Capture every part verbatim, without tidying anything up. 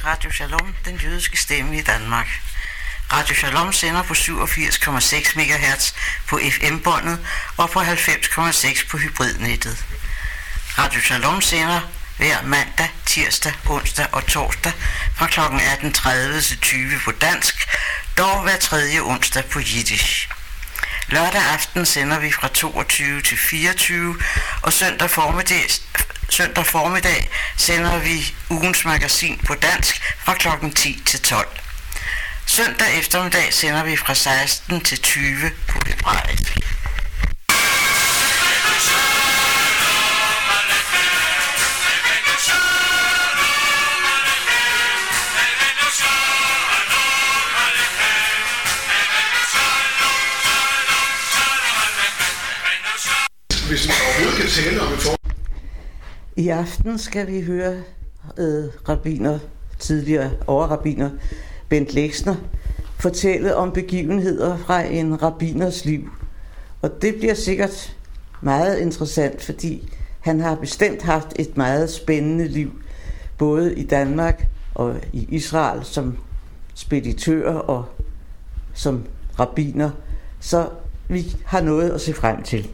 Radio Shalom, den jødiske stemme i Danmark. Radio Shalom sender på syvogfirs komma seks megahertz på F M-båndet og på halvfems komma seks på hybridnettet. Radio Shalom sender hver mandag, tirsdag, onsdag og torsdag fra kl. atten tredive til tyve på dansk, dog hver tredje onsdag på jiddisch. Lørdag aften sender vi fra toogtyve til fireogtyve, og søndag formiddag, søndag formiddag sender vi ugens magasin på dansk fra klokken ti til tolv. Søndag eftermiddag sender vi fra seksten til tyve på hebraisk. Hvis man overhovedet kan tale om et for... I aften skal vi høre øh, rabbiner, tidligere overrabbiner, Bent Leksner, fortælle om begivenheder fra en rabbiners liv. Og det bliver sikkert meget interessant, fordi han har bestemt haft et meget spændende liv, både i Danmark og i Israel som speditør og som rabbiner. Så vi har noget at se frem til.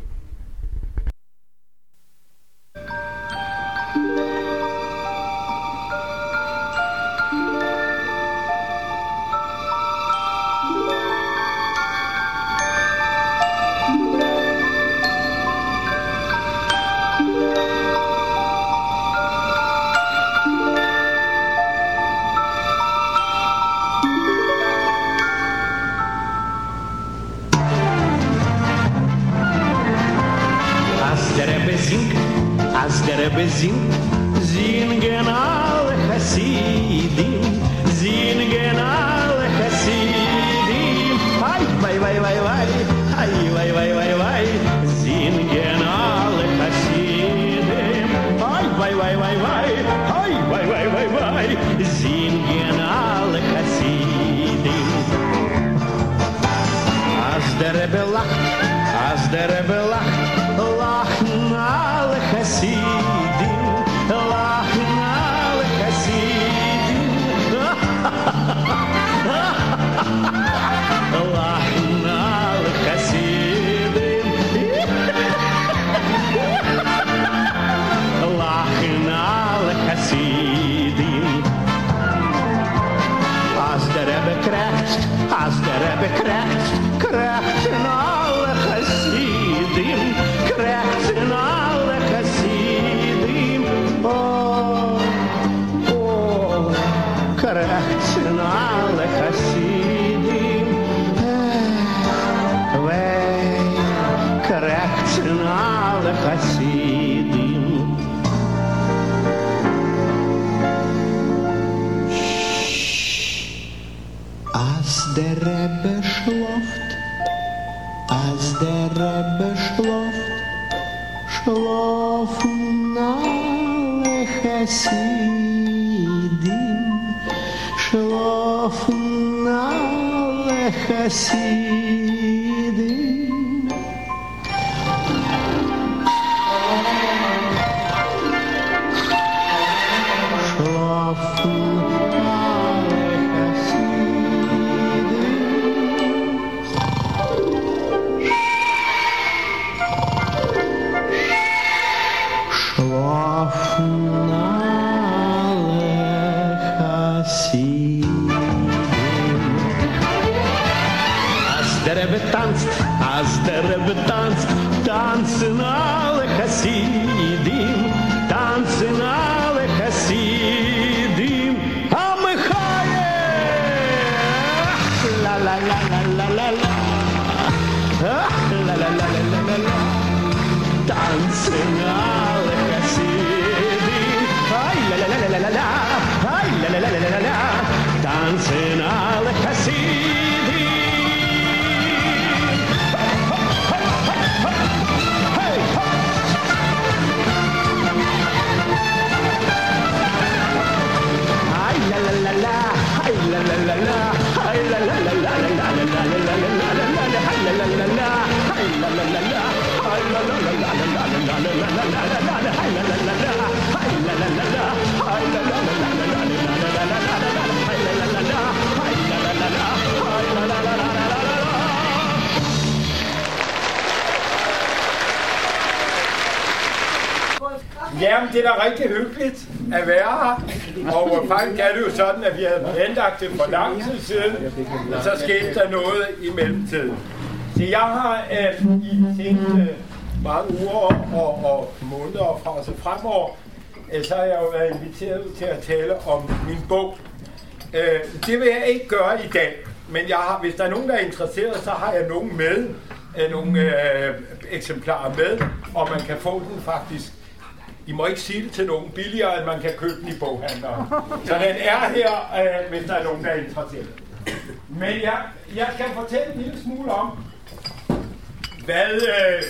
Jamen, det er da rigtig hyggeligt at være her. Og faktisk er det jo sådan, at vi havde planlagt det for lang tid siden, og så skete der noget i mellemtiden. Så jeg har øh, i de seneste mange uger og, og måneder fra så fremover, øh, så har jeg jo været inviteret til at tale om min bog. Øh, det vil jeg ikke gøre i dag, men jeg har, hvis der er nogen, der er interesseret, så har jeg nogen med, øh, nogle øh, eksemplarer med, og man kan få den faktisk. I må ikke sige det til nogen billigere, end man kan købe den i boghandleren. Så den er her, øh, hvis der er nogen, der er interesseret. Men jeg, jeg skal fortælle en lille smule om, hvad, øh,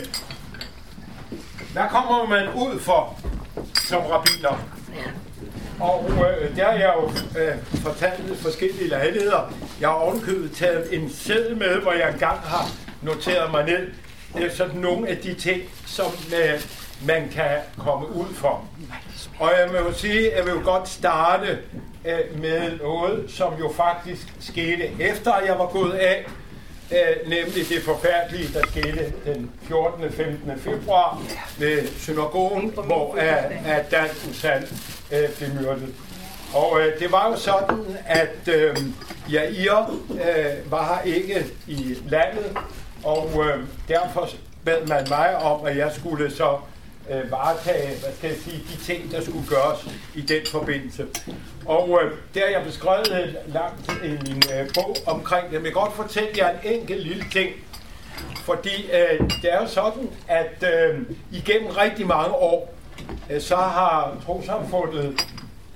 hvad kommer man ud for som rabbiner? Og øh, der har jeg jo øh, fortalt forskellige lejligheder. Jeg har ovenkøbet taget en seddel med, hvor jeg engang har noteret mig ned. Det er sådan nogle af de ting, som øh, man kan komme ud for. Og jeg vil jo sige, jeg vil jo godt starte øh, med noget, som jo faktisk skete efter jeg var gået af. Øh, nemlig det forfærdelige, der skete den fjortende og femtende februar ved synagogen, hvor at Dan Uzan øh, blev myrdet. Og øh, det var jo sådan, at øh, Jair øh, var her ikke i landet, og øh, derfor bad man mig om, at jeg skulle så øh, varetage, hvad skal jeg sige, de ting, der skulle gøres i den forbindelse. Og øh, der har jeg beskrevet langt i min øh, bog omkring det. Jeg vil godt fortælle jer en enkelt lille ting. Fordi øh, det er jo sådan, at øh, igennem rigtig mange år, øh, så har trossamfundet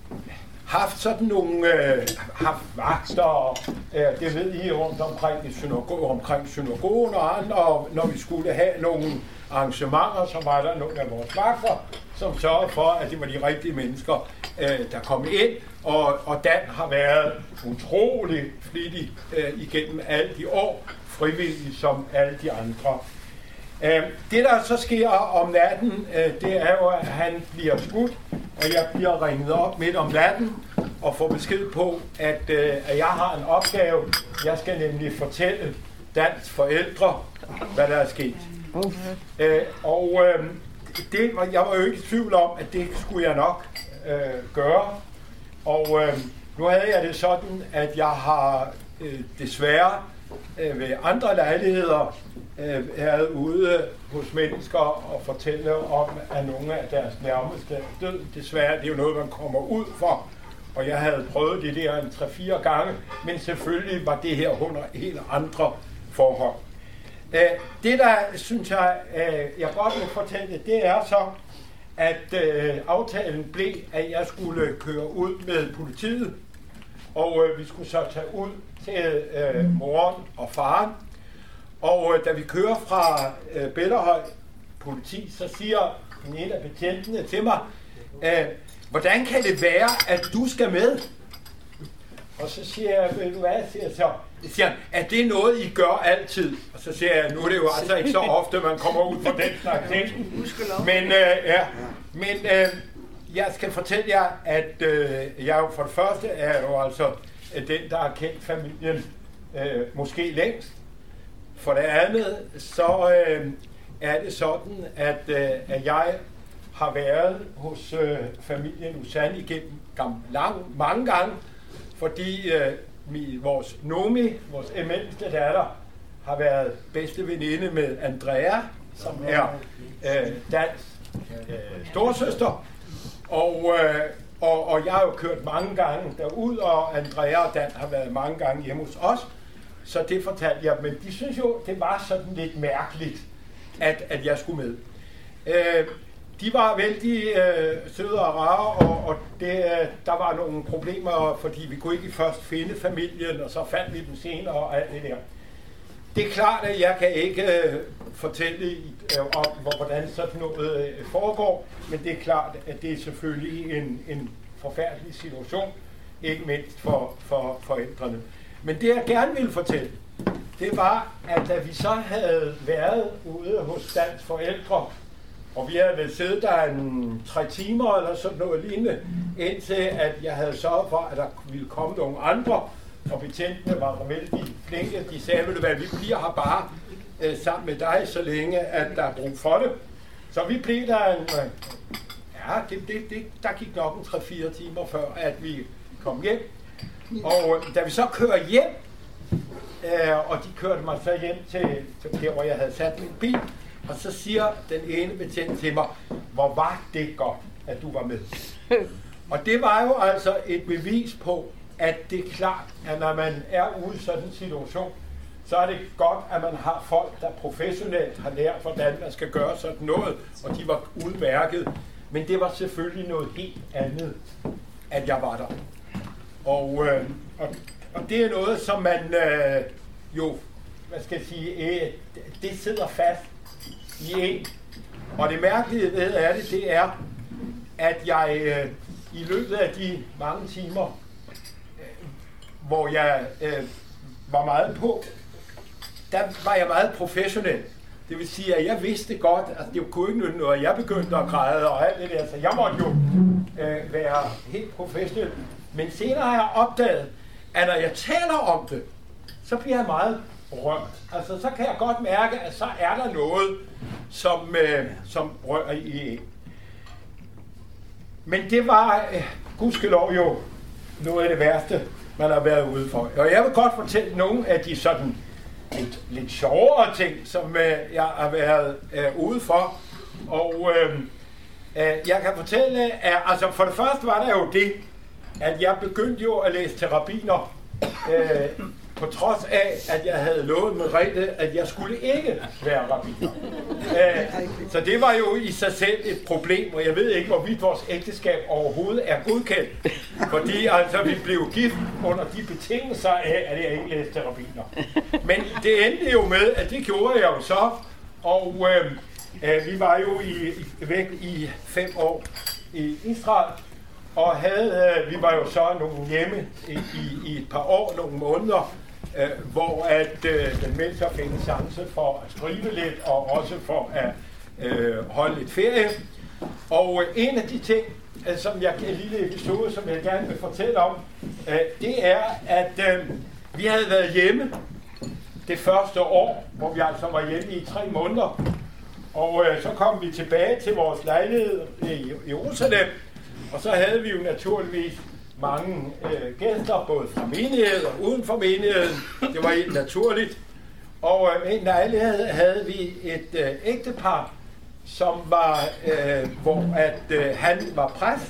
haft sådan nogle øh, haft vagter, øh, det ved I rundt omkring i synagogen, omkring synagogen og andre, og når vi skulle have nogle arrangementer, så var der nogle af vores vagter, som sørgede for, at det var de rigtige mennesker, øh, der kom ind, og, og Dan har været utrolig flittig øh, igennem alle de år, frivillig som alle de andre. Øh, det der så sker om natten, øh, det er jo, at han bliver skudt, og jeg bliver ringet op midt om natten og får besked på, at, øh, at jeg har en opgave. Jeg skal nemlig fortælle Dans forældre, hvad der er sket. Øh, og øh, det var, jeg var jo ikke i tvivl om, at det skulle jeg nok øh, gøre. Og øh, nu havde jeg det sådan, at jeg har øh, desværre øh, ved andre lejligheder øh, været ude hos mennesker og fortælle om, at nogle af deres nærmeste død. Desværre, det er jo noget, man kommer ud for. Og jeg havde prøvet det der en tre-fire gange, men selvfølgelig var det her under helt andre forhold. Øh, det der, synes jeg, øh, jeg godt vil fortælle, det er så, at øh, aftalen blev, at jeg skulle køre ud med politiet, og øh, vi skulle så tage ud til øh, moren og faren. Og øh, da vi kører fra øh, Bellerhøj politi, så siger en af betjentene til mig, øh, hvordan kan det være, at du skal med? Og så siger jeg, ved du hvad, siger så, siger han, er det noget, I gør altid? Og så siger jeg, nu er det jo altså ikke så ofte, man kommer ud fra den slags ting. Men, øh, ja, men øh, jeg skal fortælle jer, at øh, jeg jo for det første er jo altså den, der har kendt familien øh, måske længst. For det andet, så øh, er det sådan, at, øh, at jeg har været hos øh, familien Uzan igennem lang, mange gange, fordi øh, mi, vores Nomi, vores emindeligste datter, har været bedste veninde med Andrea, som er øh, Dans øh, storsøster. Og, øh, og, og jeg har jo kørt mange gange derud, og Andrea og Dan har været mange gange hjemme hos os. Så det fortalte jeg, men de synes jo, det var sådan lidt mærkeligt, at, at jeg skulle med. Øh, de var vældig øh, søde og rare, og, og det, øh, der var nogle problemer, fordi vi kunne ikke først finde familien, og så fandt vi dem senere og alt det der. Det er klart, at jeg kan ikke øh, fortælle øh, om, hvordan sådan noget øh, foregår, men det er klart, at det er selvfølgelig en, en forfærdelig situation, ikke mindst for, for forældrene. Men det, jeg gerne ville fortælle, det var, at da vi så havde været ude hos Dans forældre, og vi havde siddet der en tre timer eller sådan noget lignende, indtil at jeg havde sørget for, at der ville komme nogle andre, og betjentene var vældig flinke. De sagde, at vi bliver her bare øh, sammen med dig, så længe at der er brug for det. Så vi blev der en, ja, det, det, det, der gik nok en tre fire timer før, at vi kom hjem. Og da vi så kører hjem, øh, og de kørte mig så hjem til, til der, hvor jeg havde sat min bil, og så siger den ene betjent til mig, hvor var det godt, at du var med. Og det var jo altså et bevis på, at det er klart, at når man er ude i sådan en situation, så er det godt, at man har folk, der professionelt har lært, hvordan man skal gøre sådan noget, og de var udmærket. Men det var selvfølgelig noget helt andet, at jeg var der. Og, øh, og, og det er noget, som man øh, jo, hvad skal jeg sige, øh, det sidder fast i en. Og det mærkelige ved er det, det er, at jeg øh, i løbet af de mange timer, øh, hvor jeg øh, var meget på, der var jeg meget professionel. Det vil sige, at jeg vidste godt, at altså det kunne ikke nytte noget, jeg begyndte at græde og alt det der, så jeg måtte jo øh, være helt professionel. Men senere har jeg opdaget, at når jeg taler om det, så bliver jeg meget rørt. Altså, så kan jeg godt mærke, at så er der noget, som, øh, som rører i en. Men det var, øh, gudskelov jo, noget af det værste, man har været ude for. Og jeg vil godt fortælle nogle af de sådan lidt, lidt sjovere ting, som øh, jeg har været øh, ude for. Og øh, øh, jeg kan fortælle, at altså, for det første var der jo det, at jeg begyndte jo at læse til rabbiner, øh, på trods af, at jeg havde lovet Merete, at jeg skulle ikke være rabbiner. Øh, så det var jo i sig selv et problem, og jeg ved ikke, hvorvidt vores ægteskab overhovedet er godkendt. Fordi altså, vi blev gift under de betingelser af, at jeg ikke læste til rabbiner. Men det endte jo med, at det gjorde jeg jo så, og øh, øh, vi var jo i, væk i fem år i Israel, og havde, øh, vi var jo så nogle hjemme i, i, i et par år, nogle måneder, øh, hvor at øh, den meldte sig fik en chance for at skrive lidt, og også for at øh, holde lidt ferie. Og øh, en af de ting, øh, som jeg, en lille episode, som jeg gerne vil fortælle om, øh, det er, at øh, vi havde været hjemme det første år, hvor vi altså var hjemme i tre måneder. Og øh, så kom vi tilbage til vores lejlighed i Jerusalem, og så havde vi jo naturligvis mange øh, gæster, både fra menigheden og uden for menigheden. Det var helt naturligt. Og øh, i en lejlighed havde vi et øh, ægtepar, som var, øh, hvor at øh, han var præst,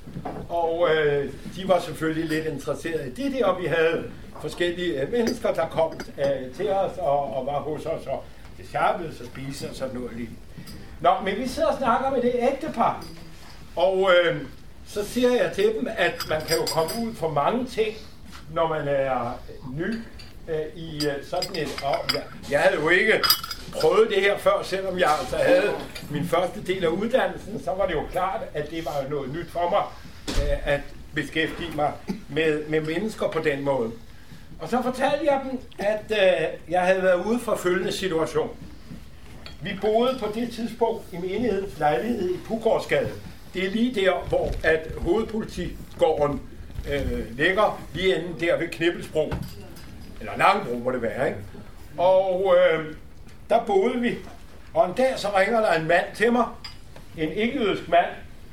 og øh, de var selvfølgelig lidt interesserede i det der, og vi havde forskellige øh, mennesker, der kom øh, til os og, og var hos os, og det sharpede og spise og sådan noget lige. Nå, men vi sidder og snakker med det ægtepar, og øh, så siger jeg til dem, at man kan jo komme ud for mange ting, når man er ny øh, i øh, sådan et år. Jeg, jeg havde jo ikke prøvet det her før, selvom jeg altså havde min første del af uddannelsen, så var det jo klart, at det var jo noget nyt for mig, øh, at beskæftige mig med, med mennesker på den måde. Og så fortalte jeg dem, at øh, jeg havde været ude for følgende situation. Vi boede på det tidspunkt i menighedens lejlighed i Pugårdsgade. Det er lige der, hvor at hovedpolitigården øh, ligger, lige inde der ved Knibbelsbro. Eller Langebro må det være, ikke? Og øh, der boede vi. Og en dag så ringer der en mand til mig, en ikke-jødisk mand,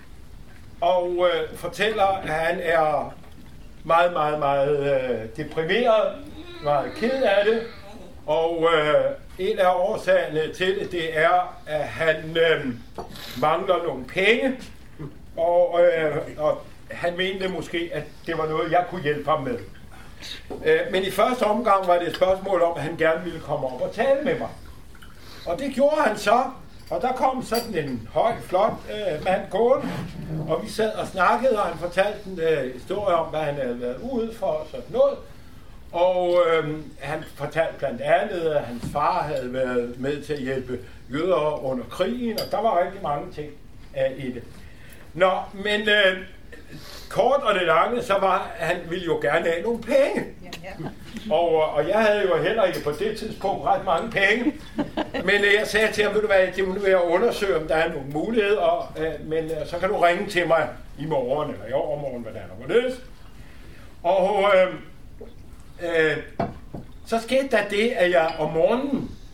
og øh, fortæller, at han er meget, meget, meget øh, deprimeret, meget ked af det. Og øh, en af årsagerne til det, det er, at han øh, mangler nogle penge. Og, øh, og han mente måske, at det var noget, jeg kunne hjælpe ham med. Øh, men i første omgang var det et spørgsmål om, at han gerne ville komme op og tale med mig. Og det gjorde han så. Og der kom sådan en høj, flot øh, mand gående, og vi sad og snakkede, og han fortalte en øh, historie om, hvad han havde været ude for og sådan noget. Og øh, han fortalte blandt andet, at hans far havde været med til at hjælpe jøder under krigen, og der var rigtig mange ting øh, i det. Nå, men øh, kort og det lange, så var han ville jo gerne have nogle penge. Og, og jeg havde jo heller ikke på det tidspunkt ret mange penge. Men øh, jeg sagde til ham, ved du hvad, det må nu være at undersøge, om der er nogle muligheder, øh, men øh, så kan du ringe til mig i morgen, eller i overmorgen, hvad der er, hvad det er. Og øh, øh, så skete der det, at jeg om morgenen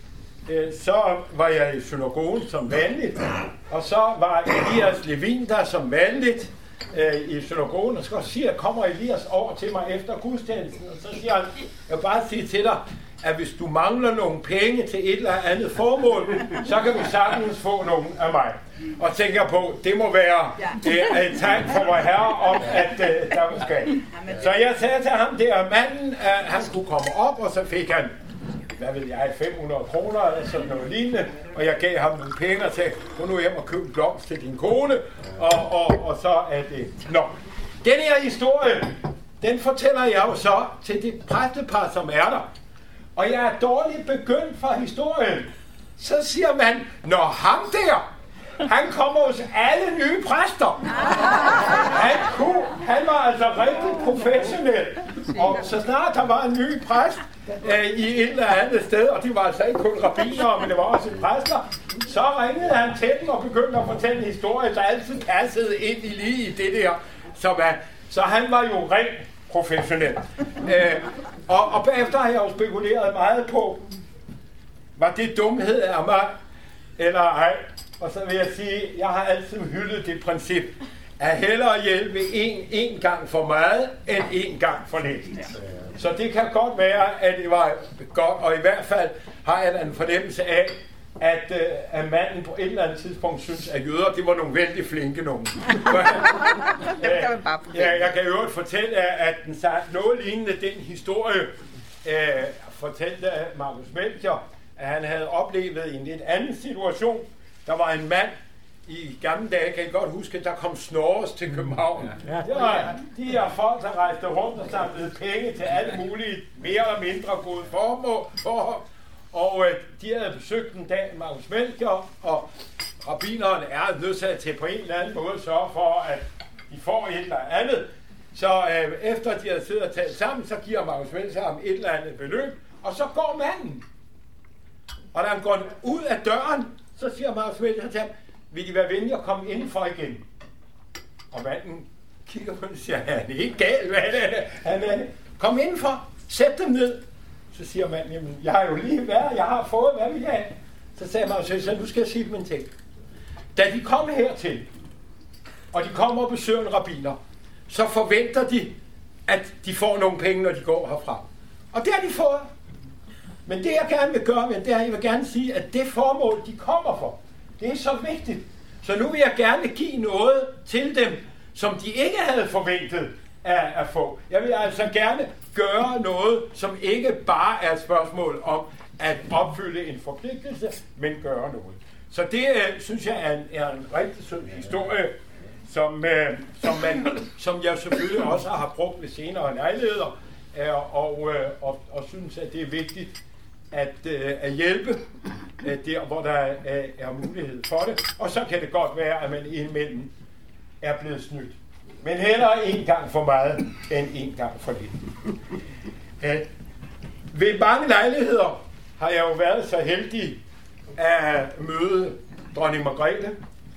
øh, så var jeg i synagogen som vanligt, og så var Elias Levin der som vanligt øh, i synagogen, og så siger, kommer Elias over til mig efter gudstjenesten, og så siger han, jeg vil bare sige til dig, at hvis du mangler nogle penge til et eller andet formål, så kan du sagtens få nogle af mig. Og tænker på, det må være øh, et tegn for vor herre om, at øh, der skal. Så jeg sagde til ham, det er manden, at han skulle komme op, og så fik han, hvad ved jeg, fem hundrede kroner eller sådan noget lignende, og jeg gav ham nogle penge og sagde, gå nu hjem og køb en blomst til din kone, og, og, og så er det. Nå, den her historie, den fortæller jeg jo så til det præstepar, som er der. Og jeg er dårligt begyndt fra historien. Så siger man, når ham der, han kommer hos alle nye præster. Han, kunne, han var altså rigtig professionel. Og så snart der var en ny præst øh, i et eller andet sted, og det var altså ikke kun rabbinere, men det var også præster, så ringede han til dem og begyndte at fortælle en historie, der altid passede ind i lige i det der. Så, man, så han var jo rent professionel. Øh, og, og bagefter har jeg jo spekuleret meget på, var det dumhed af mig, eller ej. Og så vil jeg sige, jeg har altid hyldet det princip, at hellere hjælpe en, en gang for meget, end en gang for lidt. Så det kan godt være, at det var godt, og i hvert fald har jeg en fornemmelse af, at, øh, at manden på et eller andet tidspunkt synes, at jøder, det var nogle vældig flinke nogen. ja, jeg kan jo fortælle, at den sagde noget lignende den historie, øh, fortalte Marcus Melchior, at han havde oplevet i en lidt anden situation. Der var en mand, i gamle dage, kan I godt huske, der kom Snorres til København. Ja. Det var de her folk, der rejste rundt og samlede penge til alle mulige, mere eller mindre gode formål. Og øh, de havde besøgt en dag Marcus Melchior, og rabbineren er nødt til på en eller anden måde sørge for, at de får et eller andet. Så øh, efter de havde siddet og talt sammen, så giver Marcus Melchior ham et eller andet beløb, og så går manden. Og da han går ud af døren, så siger Marcus Melchior til ham, vil I være venlige at komme indenfor igen? Og manden kigger på den og siger, han er ikke gal, hvad er det? Han er, kom indenfor, sæt dem ned. Så siger manden, jamen, jeg har jo lige været, jeg har fået, hvad vil jeg have? Så sagde Marcus Melchior, nu skal jeg sige dem en ting. Da de kom hertil, og de kommer og besøger en rabbiner, så forventer de, at de får nogle penge, når de går herfra. Og det har de fået. Men det jeg gerne vil gøre, det er, jeg vil gerne sige, at det formål, de kommer for, det er så vigtigt. Så nu vil jeg gerne give noget til dem, som de ikke havde forventet at, at få. Jeg vil altså gerne gøre noget, som ikke bare er et spørgsmål om at opfylde en forpligtelse, men gøre noget. Så det øh, synes jeg er en, er en rigtig sød historie, som, øh, som, man, som jeg selvfølgelig også har brugt ved senere lejligheder, øh, og, øh, og, og synes, at det er vigtigt at, øh, at hjælpe øh, der, hvor der er, er mulighed for det. Og så kan det godt være, at man indimellem er blevet snydt. Men hellere en gang for meget, end en gang for lidt. Øh, ved mange lejligheder har jeg jo været så heldig at møde dronning Margrethe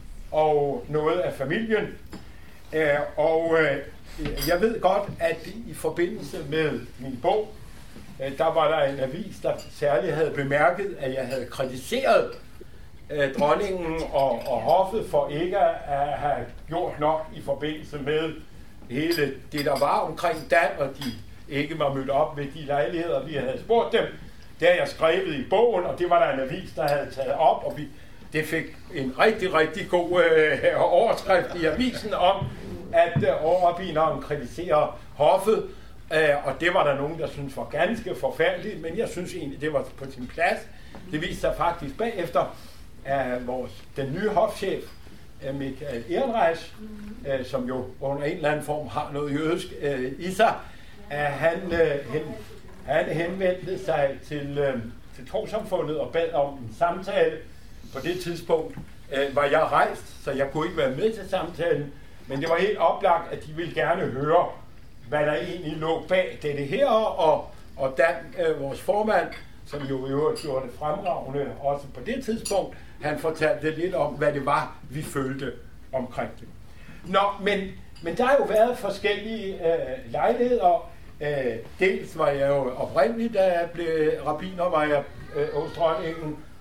og noget af familien. Øh, og øh, jeg ved godt, at i forbindelse med min bog, øh, der var der en avis, der særligt havde bemærket, at jeg havde kritiseret øh, dronningen og, og hoffet for ikke at have gjort nok i forbindelse med hele det, der var omkring Dan, og de ikke var mødt op ved de lejligheder, vi havde spurgt dem. Det har jeg skrevet i bogen, og det var der en avis, der havde taget op, og vi, det fik en rigtig, rigtig god øh, overskrift i avisen om, at øh, overrabbineren kritiserer hoffet, øh, og det var der nogen, der synes var ganske forfærdeligt, men jeg synes egentlig, det var på sin plads. Det viste sig faktisk bagefter, at vores, den nye hofchef, øh, Michael Ehrenreich, øh, som jo under en eller anden form har noget jødisk øh, i sig, at han, øh, hen, han henvendte sig til, øh, til trossamfundet og bad om en samtale. På det tidspunkt øh, var jeg rejst, så jeg kunne ikke være med til samtalen, men det var helt oplagt, at de ville gerne høre, hvad der egentlig lå bag dette her, og, og Dan, øh, vores formand, som jo i øvrigt gjorde det fremragende også på det tidspunkt, han fortalte lidt om, hvad det var, vi følte omkring det. Nå, men, men der har jo været forskellige øh, lejligheder. Øh, dels var jeg jo oprindeligt, da jeg blev rabbiner, var jeg øh, hos dronningen,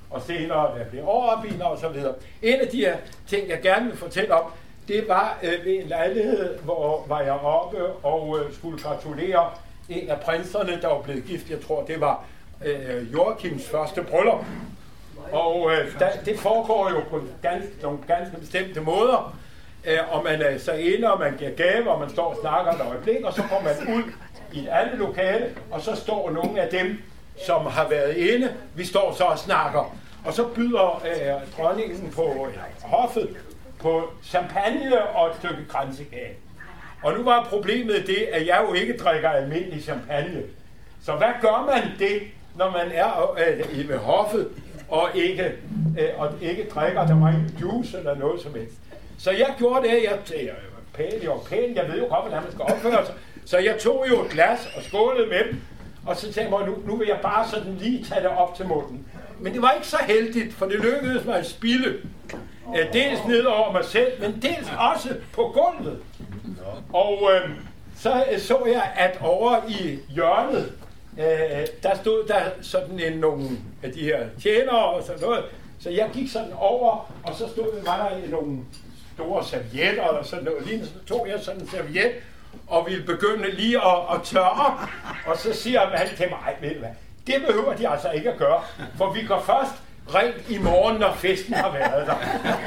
og senere der blev overrabbiner og så videre. En af de her ting, jeg gerne vil fortælle om, det var øh, ved en lejlighed, hvor var jeg oppe og øh, skulle gratulere en af prinserne, der var blevet gift. Jeg tror, det var øh, Joachims første bryllup. Og øh, der, det foregår jo på ganske, nogle ganske bestemte måder. Øh, og man er så inde, og man giver gave, og man står og snakker et øjeblik, og så kommer man ud i et andet lokale, og så står nogle af dem, som har været inde. Vi står så og snakker. Og så byder øh, dronningen på øh, hoffet på champagne og et stykke kransekage. Og nu var problemet det, at jeg jo ikke drikker almindelig champagne. Så hvad gør man det, når man er øh, ved hoffet, og ikke, øh, og ikke drikker, der var ikke juice eller noget som helst. Så jeg gjorde det, jeg, jeg var pæn, jeg var pæn, jeg ved jo godt, hvordan man skal opføre sig. Så jeg tog jo et glas og skålede med dem, og så tænkte jeg, nu, nu vil jeg bare sådan lige tage det op til munden. Men det var ikke så heldigt, for det lykkedes mig at spilde. Øh, dels ned over mig selv, men dels også på gulvet. Og øh, så så jeg, at over i hjørnet, øh, der stod der sådan en, nogle af de her tjenere og sådan noget. Så jeg gik sådan over, og så stod, var der nogle store servietter og sådan noget. Lige så tog jeg sådan en serviet, og ville begynde lige at, at tørre. Og så siger han til mig, ej, ved du hvad, det behøver de altså ikke at gøre, for vi går først rent i morgen, når festen har været der.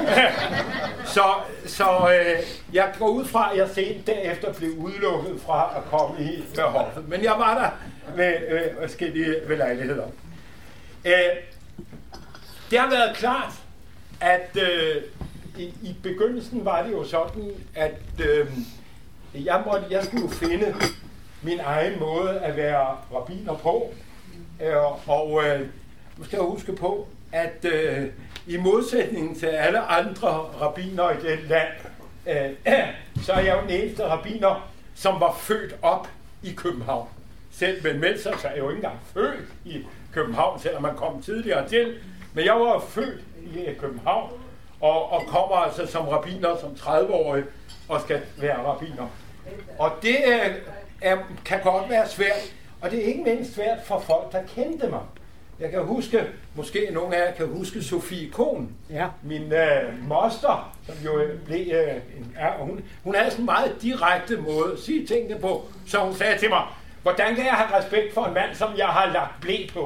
så så øh, jeg går ud fra, at jeg sent derefter blev udelukket fra at komme i med hoffet. Men jeg var der med øh, forskellige ved lejligheder. Øh, det har været klart, at øh, i, i begyndelsen var det jo sådan, at øh, jeg, måtte, jeg skulle finde min egen måde at være rabbiner på. Øh, og øh, nu skal jeg huske på, at øh, i modsætning til alle andre rabbiner i det land, øh, så er jeg jo den eneste rabbiner, som var født op i København. Selv Ben Meltzer, så er jeg jo ikke engang født i København, selvom man kom tidligere til. Men jeg var født i København, og, og kommer altså som rabbiner, som tredive-årig, og skal være rabbiner. Og det øh, er, kan godt være svært, og det er ikke mindst svært for folk, der kendte mig. Jeg kan huske, måske nogle af jer kan huske Sofie Kohn, ja. Min øh, moster, som jo blev, øh, en, ja, hun, hun havde sådan en meget direkte måde at sige tingene på, så hun sagde til mig, hvordan kan jeg have respekt for en mand, som jeg har lagt ble på?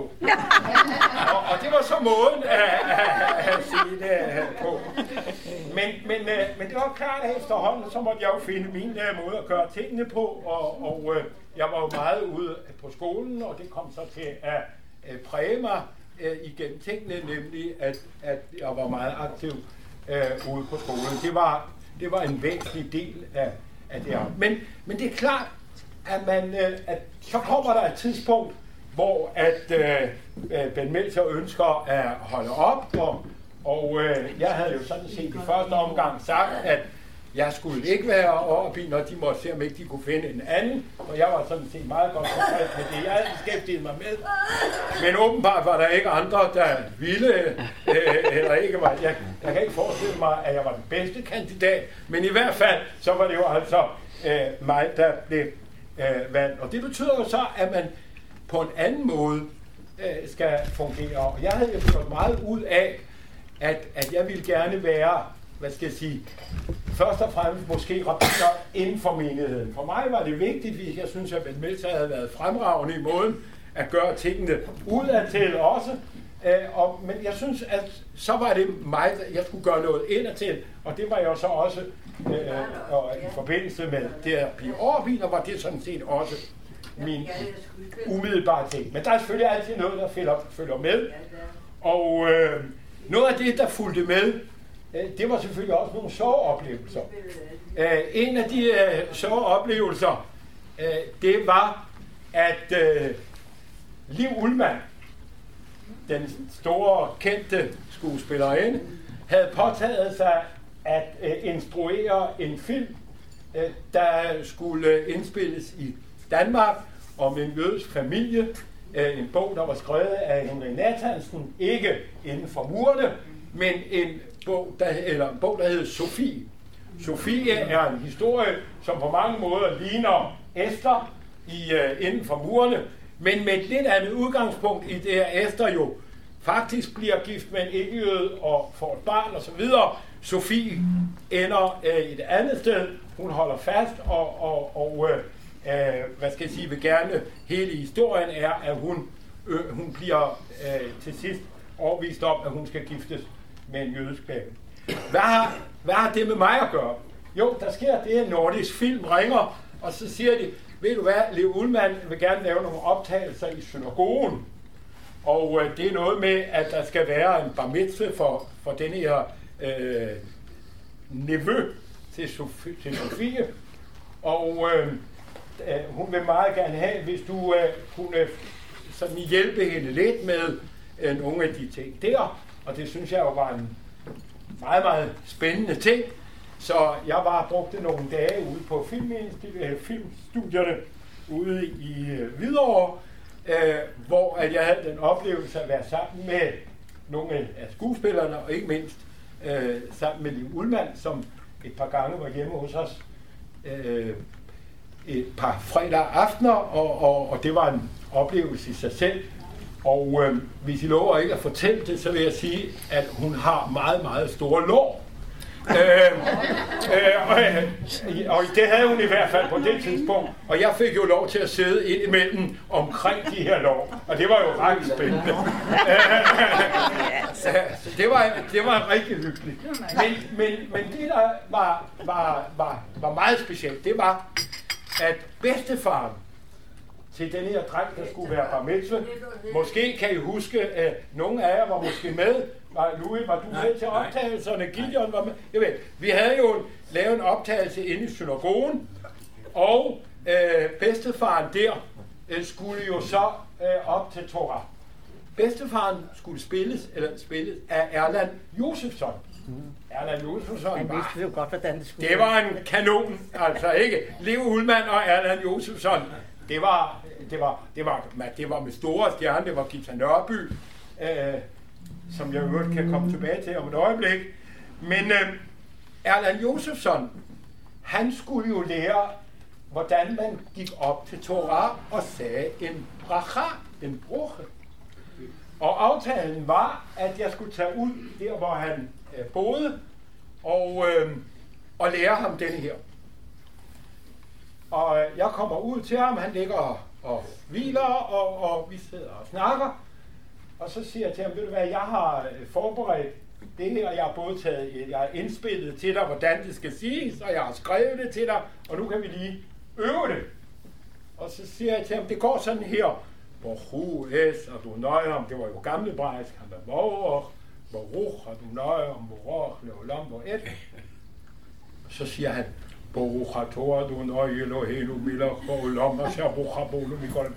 og, og det var så måden at, at, at sige det på. Men, men, øh, men det var klart, at efterhånden, så måtte jeg jo finde min øh, måde at gøre tingene på, og, og øh, jeg var jo meget ude på skolen, og det kom så til at præge mig øh, igennem tingene, nemlig at, at jeg var meget aktiv øh, ude på skolen. Det var, det var en væsentlig del af, af det her. Men, men det er klart, at, man, øh, at så kommer der et tidspunkt, hvor at øh, Ben Meltzer ønsker at holde op, og, og øh, jeg havde jo sådan set i første omgang sagt, at jeg skulle ikke være overrabbiner, de måtte se, om ikke de kunne finde en anden, og jeg var sådan set meget godt tilfreds med det, jeg havde beskæftiget mig med. Men åbenbart var der ikke andre, der ville, øh, eller ikke var, jeg, jeg kan ikke forestille mig, at jeg var den bedste kandidat, men i hvert fald, så var det jo altså øh, mig, der blev øh, valgt. Og det betyder jo så, at man på en anden måde øh, skal fungere. Og jeg havde jo gjort meget ud af, at, at jeg ville gerne være, hvad skal jeg sige, først og fremmest måske rabbiner inden for menigheden. For mig var det vigtigt, hvis jeg synes, at Ben Meltzer havde været fremragende i måden at gøre tingene udadtil også. Øh, og, men jeg synes, at så var det mig, jeg skulle gøre noget indadtil, og det var jo så også øh, og i forbindelse med det at blive overrabbiner, var det sådan set også min umiddelbare ting. Men der er selvfølgelig altid noget, der følger, følger med. Og øh, noget af det, der fulgte med, det var selvfølgelig også nogle sorgoplevelser. Uh, en af de uh, sorgoplevelser, uh, det var, at uh, Liv Ullmann, den store, kendte skuespillerinde, havde påtaget sig at uh, instruere en film, uh, der skulle uh, indspilles i Danmark om en jødisk familie. Uh, en bog, der var skrevet af Henrik Nathansen, ikke inden for murene, men en bog, der, eller en bog, der hedder Sofie. Sofie er en historie, som på mange måder ligner Esther i, uh, inden for murene, men med et lidt andet udgangspunkt i det, at Esther jo faktisk bliver gift med en ikke-jøde og får et barn og så videre. Sofie ender øh, et andet sted. Hun holder fast og, og, og øh, øh, hvad skal jeg sige, vil gerne, hele historien er, at hun, øh, hun bliver øh, til sidst overbevist om, at hun skal giftes med en jødisk babe. Hvad har, hvad har det med mig at gøre? Jo, der sker det, at Nordisk Film ringer, og så siger de, ved du hvad, Leo Ullmann vil gerne lave nogle optagelser i synagogen. Og øh, det er noget med, at der skal være en bar mitzvah for, for denne her øh, nevø til, Sofie, til Sofie. Og øh, øh, hun vil meget gerne have, hvis du øh, kunne sådan hjælpe hende lidt med øh, nogle af de ting der. Og det synes jeg jo var en meget, meget spændende ting. Så jeg var brugte nogle dage ude på filmstudierne ude i øh, Hvidovre, øh, hvor at jeg havde den oplevelse at være sammen med nogle af skuespillerne, og ikke mindst øh, sammen med Leo Ullmann, som et par gange var hjemme hos os øh, et par fredag aftener, og, og, og det var en oplevelse i sig selv. Og øh, hvis I lover ikke at fortælle det, så vil jeg sige, at hun har meget, meget store lår. øh, øh, og, øh, og det havde hun i hvert fald på det tidspunkt, og jeg fik jo lov til at sidde ind imellem omkring de her lår, og det var jo ret spændende. Så det var, det var rigtig hyggeligt. Men, men, men det, der var, var, var, var meget specielt, det var, at bedstefaren til den her dreng, der skulle være bar mitzvah, måske kan I huske, at nogle af jer var måske med. Var, Louis, var du med til optagelserne? Gideon var med. Jeg ved, vi havde jo lavet en optagelse inde i synagogen, og øh, bedstefaren der øh, skulle jo så øh, op til Torah. Bedstefaren skulle spilles, eller spilles af Erland Josephson. Mm. Erland Josephson Han vidste jo godt, hvordan det skulle. Det var en kanon, altså ikke? Leo Ullmann og Erland Josephson. Det var, det var, det var, det var med store stjerner. Det var Gita Nørby, øh, som jeg øvrigt kan komme tilbage til om et øjeblik. Men øh, Erland Josephson, han skulle jo lære, hvordan man gik op til Torah og sagde en bracha, en bruche. Og aftalen var, at jeg skulle tage ud der, hvor han øh, boede, og, øh, og lære ham denne her. Og jeg kommer ud til ham, han ligger og, og hviler, og, og vi sidder og snakker. Og så siger jeg til ham, ved du hvad, jeg har forberedt det her, jeg har både taget, jeg har indspillet til dig, hvordan det skal siges, og jeg har skrevet det til dig, og nu kan vi lige øve det. Og så siger jeg til ham, det går sådan her. Baruch es Adonai, det var jo gamle hebraisk, han var Baruch, Baruch Adonai, Baruch Leolam Voed. Så siger han, Baruch Ator Adonai Eloheinu Melech Haolam Asher Baruch Abolu Mikol.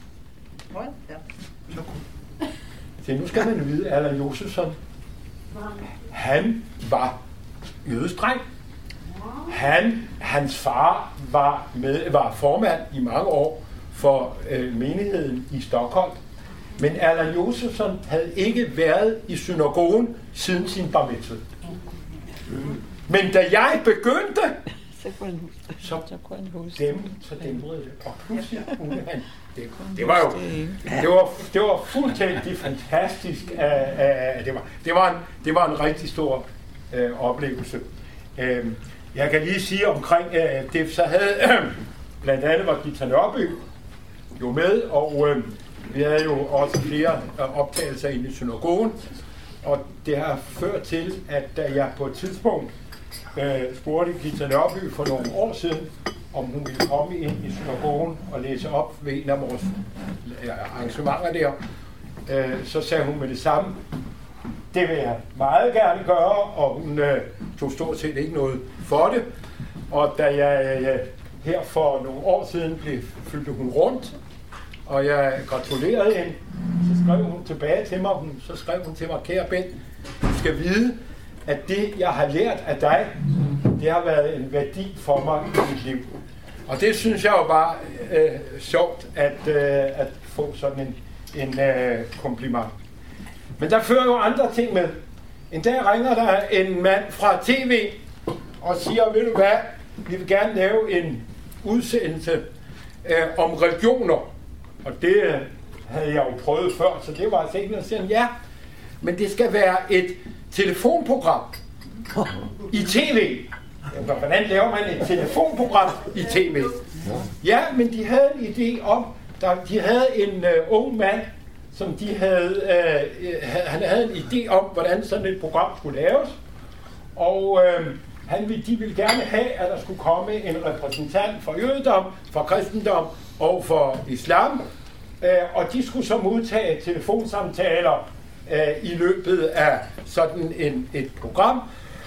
Så nu skal man vide, at Erland Josephson, han var jødisk dreng. Han, hans far var, med, var formand i mange år for øh, menigheden i Stockholm. Men Erland Josephson havde ikke været i synagogen siden sin bar mitzvah. Men da jeg begyndte, så dem, så dæmrede det. Og pludselig kunne han. Det, det var jo, det var, det var fuldstændig fantastisk. Uh, uh, det, var, det, var en, det var en rigtig stor uh, oplevelse. Uh, jeg kan lige sige omkring uh, det, så havde uh, blandt andet var Gita Nørby jo med, og uh, vi havde jo også flere uh, optagelser inde i synagogen, og det har ført til, at da jeg på et tidspunkt uh, spurgte Gita Nørby for nogle år siden, om hun ville komme ind i synagogen og læse op ved en af vores arrangementer der, øh, så sagde hun med det samme, det vil jeg meget gerne gøre, og hun øh, tog stort set ikke noget for det. Og da jeg øh, her for nogle år siden blev, fyldte hun rundt, og jeg gratulerede hende, så skrev hun tilbage til mig, hun, så skrev hun til mig, kære Bent, du skal vide, at det, jeg har lært af dig, det har været en værdi for mig i mit liv. Og det synes jeg jo bare øh, sjovt at, øh, at få sådan en, en øh, kompliment. Men der fører jo andre ting med. En dag ringer der en mand fra T V og siger, ved du hvad, vi vil gerne lave en udsendelse øh, om religioner. Og det øh, havde jeg jo prøvet før, så det var altså ikke noget. Så siger han, ja, men det skal være et telefonprogram i tv. Hvordan laver man et telefonprogram i tv? Ja, men de havde en idé om, der, de havde en uh, ung mand, som de havde, uh, han havde en idé om, hvordan sådan et program skulle laves, og uh, han ville, de ville gerne have, at der skulle komme en repræsentant for jødedom, for kristendom og for islam, uh, og de skulle så modtage telefonsamtaler uh, i løbet af sådan en, et program.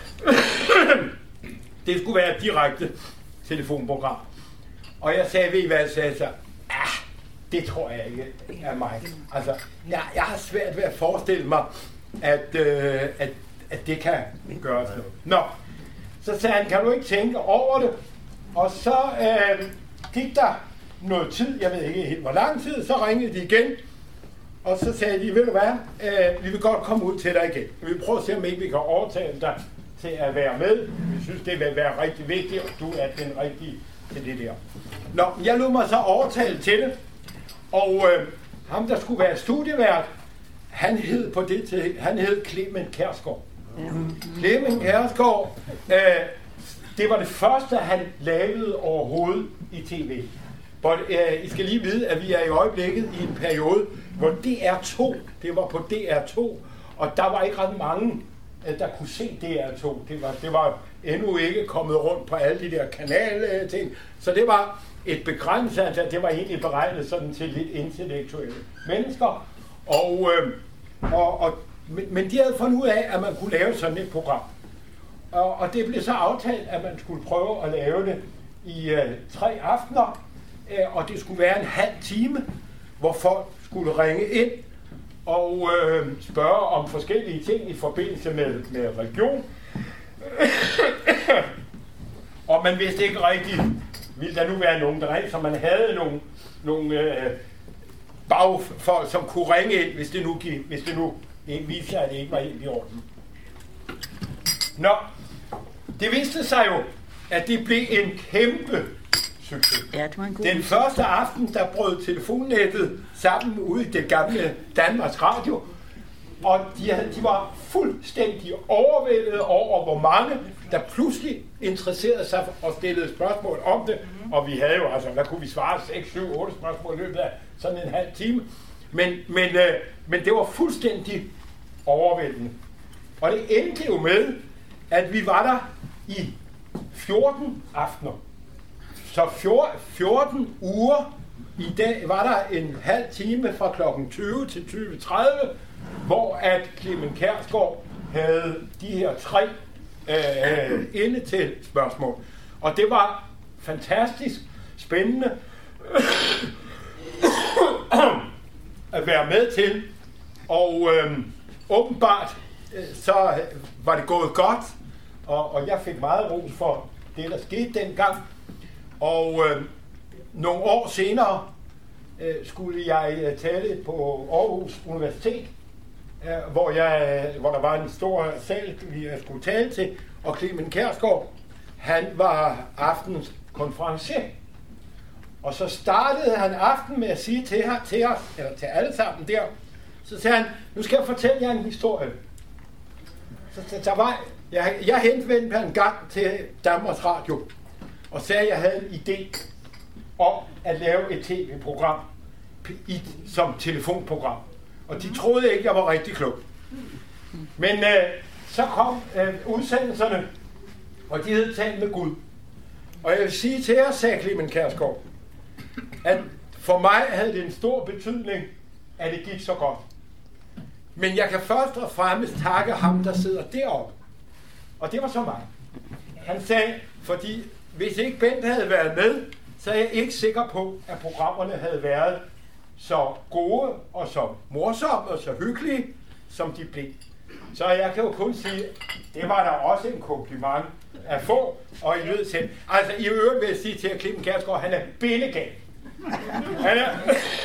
Det skulle være et direkte telefonprogram. Og jeg sagde, ved I hvad, jeg sagde så, ah, det tror jeg ikke er mig. Altså, jeg, jeg har svært ved at forestille mig, at, øh, at, at det kan gøres noget. Nå, så sagde han, kan du ikke tænke over det? Og så øh, gik der noget tid, jeg ved ikke helt hvor lang tid, så ringede de igen. Og så sagde de, ved du hvad, øh, vi vil godt komme ud til dig igen. Vi vil prøve at se, om ikke vi kan overtale dig til at være med. Vi synes, det vil være rigtig vigtigt, og du er den rigtige til det der. Nå, jeg lod mig så overtale til det, og øh, ham, der skulle være studievært, han hed på det til, han hed Clement Kjærsgaard. Mm. Clement Kjærsgaard, øh, det var det første, han lavede overhovedet i tv. But, øh, I skal lige vide, at vi er i øjeblikket i en periode, hvor D R to, det var på D R to, og der var ikke ret mange, der kunne se D R to. Det var, det var endnu ikke kommet rundt på alle de der kanalting. Så det var et begrænset, altså det var egentlig beregnet sådan til lidt intellektuelle mennesker. Og, øh, og, og, men de havde fundet ud af, at man kunne lave sådan et program. Og, og det blev så aftalt, at man skulle prøve at lave det i øh, tre aftener. Øh, og det skulle være en halv time, hvor folk skulle ringe ind og øh, spørge om forskellige ting i forbindelse med, med religion. Og man vidste ikke rigtigt, ville der nu være nogen, der ringede, så man havde nogle, nogle øh, bagfolk, som kunne ringe ind, hvis det nu, hvis det nu ikke viste sig, at det ikke var helt i orden. Nå, det viste sig jo, at det blev en kæmpe succes. Ja, det var en god Den første aften, der brød telefonnettet sammen ude i det gamle Danmarks Radio, og de, havde, de var fuldstændig overvældet over, hvor mange, der pludselig interesserede sig og stillede spørgsmål om det, og vi havde jo, altså, der kunne vi svare seks, syv, otte spørgsmål i løbet af sådan en halv time, men, men, øh, men det var fuldstændig overvældende. Og det endte jo med, at vi var der i fjorten aftener. Så fjorten uger, i dag var der en halv time fra klokken tyve til tyve tredive, hvor at Clement Kjærsgaard havde de her tre øh, inde til spørgsmål. Og det var fantastisk spændende at være med til. Og øh, åbenbart øh, så var det gået godt, og, og jeg fik meget ros for det, der skete dengang. Og øh, nogle år senere øh, skulle jeg øh, tale på Aarhus Universitet, øh, hvor, jeg, øh, hvor der var en stor sal, jeg skulle tale til, og Clement Kjærsgaard, han var aftenens konferencier. Og så startede han aften med at sige til, her, til os, eller til alle sammen der, så sagde han, nu skal jeg fortælle jer en historie. Så, så der var, jeg, jeg henvendte mig en gang til Danmarks Radio, og sagde, at jeg havde en idé om at lave et tv-program i, som telefonprogram. Og de troede ikke, jeg var rigtig klog. Men øh, så kom øh, udsendelserne, og de havde talt med Gud. Og jeg vil sige til jer, sagde Clement Kjærsgaard, at for mig havde det en stor betydning, at det gik så godt. Men jeg kan først og fremmest takke ham, der sidder deroppe. Og det var så mig. Han sagde, fordi hvis ikke Bent havde været med, så er jeg ikke sikker på, at programmerne havde været så gode og så morsomme og så hyggelige, som de blev. Så jeg kan jo kun sige, det var der også en kompliment at få, og I lød selv. Altså, i øvrigt vil jeg sige til Clement Kjærsgaard, han er bindegal. Han er...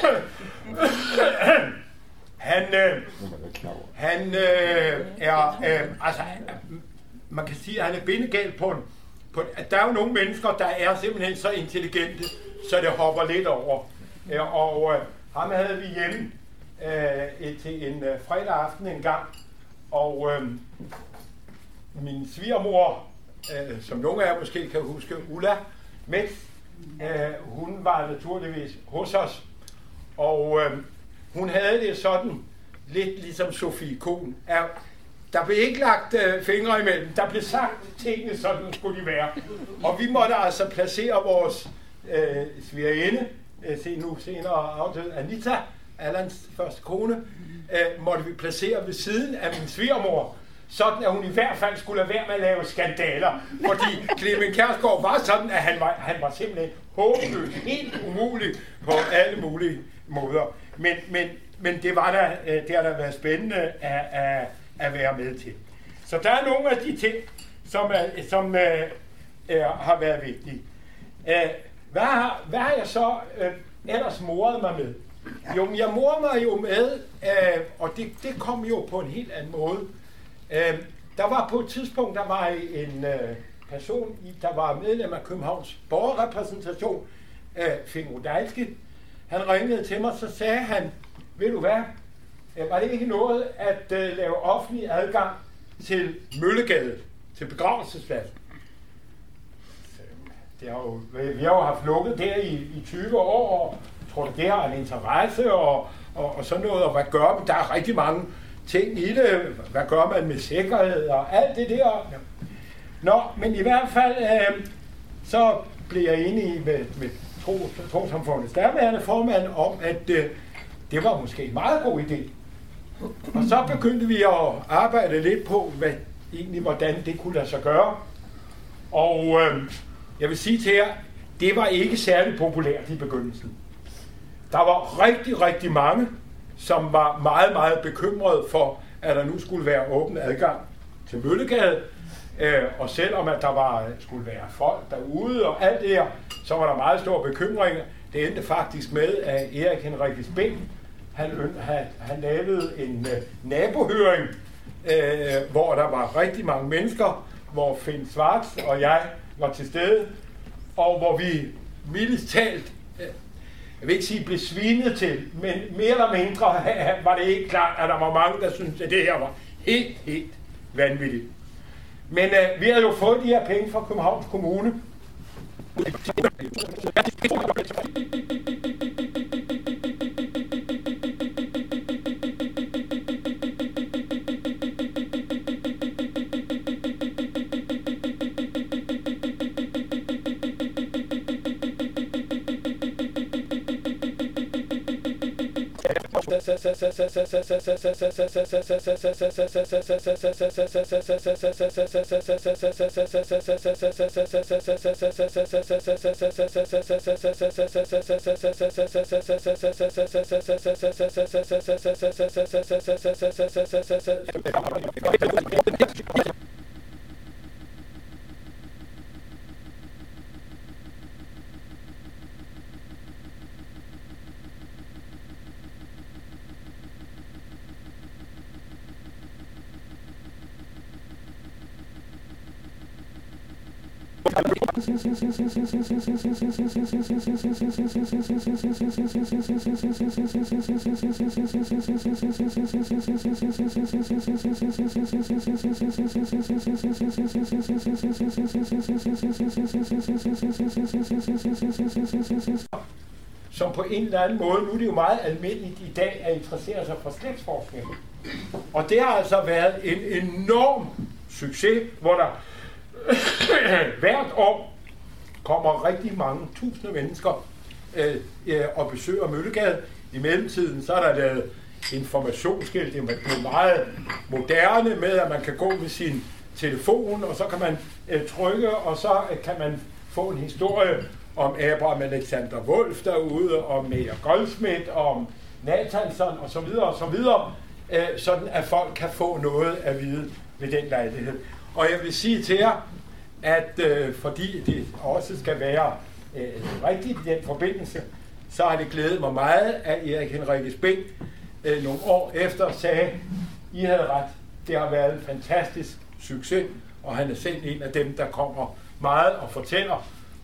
han, øh, han øh, er... Øh, altså, man kan sige, at han er bindegal på en... På en der er jo nogle mennesker, der er simpelthen så intelligente, så det hopper lidt over. Og øh, ham havde vi hjemme øh, til en øh, fredag aften en gang, og øh, min svigermor, øh, som nogle af jer måske kan huske, Ulla Metz, øh, hun var naturligvis hos os, og øh, hun havde det sådan lidt ligesom Sofie Kohn. Der blev ikke lagt øh, fingre imellem. Der blev sagt tingene, sådan skulle de være. Og vi måtte altså placere vores øh, svigerinde, øh, se nu senere afdød Anita, Allans første kone, øh, måtte vi placere ved siden af min svigermor, sådan at hun i hvert fald skulle lade være med at lave skandaler. Fordi Clement Kjærsgaard var sådan, at han var, han var simpelthen håbløs, helt umulig på alle mulige måder. Men, men, men det var der, øh, det har der været spændende at, at at være med til. Så der er nogle af de ting, som, er, som øh, er, har været vigtige. Æh, hvad, har, hvad har jeg så øh, ellers moret mig med? Jo, jeg morede mig jo med, øh, og det, det kom jo på en helt anden måde. Æh, der var på et tidspunkt, der var en øh, person, der var medlem af Københavns borgerrepræsentation, øh, Finn Rudalski. Han ringede til mig, så sagde han, ved du hvad, var det ikke noget at uh, lave offentlig adgang til Møllegade, til begravelsespladsen? Det har jo, vi har jo haft lukket der i, i tyve år, og jeg tror, det har en interesse og, og, og sådan noget, og hvad gør man? Der er rigtig mange ting i det. Hvad gør man med sikkerhed og alt det der? Nå, men i hvert fald, øh, så blev jeg enig med, med Trossamfundets daværende formand om, at øh, det var måske en meget god idé. Og så begyndte vi at arbejde lidt på, hvad, egentlig, hvordan det kunne lade sig gøre. Og øh, jeg vil sige til jer, det var ikke særlig populært i begyndelsen. Der var rigtig, rigtig mange, som var meget, meget bekymrede for, at der nu skulle være åben adgang til Møllegade. Øh, og selvom at der var, skulle være folk derude og alt det her, så var der meget store bekymringer. Det endte faktisk med, at Erik Henriques Bing, Han, han, han lavede en uh, nabohøring, uh, hvor der var rigtig mange mennesker, hvor Finn Schwarz og jeg var til stede, og hvor vi mildest talt, uh, jeg vil ikke sige blev svinet til, men mere eller mindre uh, var det ikke klart, at der var mange, der syntes, at det her var helt, helt vanvittigt. Men uh, vi havde jo fået de her penge fra Københavns Kommune. Som på en eller anden måde, nu er det jo meget almindeligt i dag, at interessere sig for slægtsforskning. Og det har altså været en enorm succes, hvor der hvert år kommer rigtig mange tusinde mennesker øh, øh, og besøger Møllegade. I mellemtiden så er der lavet informationsskilt. Det er meget moderne med, at man kan gå med sin telefon, og så kan man øh, trykke, og så øh, kan man få en historie om Abraham Alexander Wolf derude, om Meyer Goldsmith, om Nathanson og så videre og så videre, øh, sådan at folk kan få noget at vide ved den lejlighed. Og jeg vil sige til jer, at øh, fordi det også skal være øh, rigtigt i den forbindelse, så har det glædet mig meget, at Erik Henriques Bing øh, nogle år efter sagde, I havde ret, det har været en fantastisk succes, og han er selv en af dem, der kommer meget og fortæller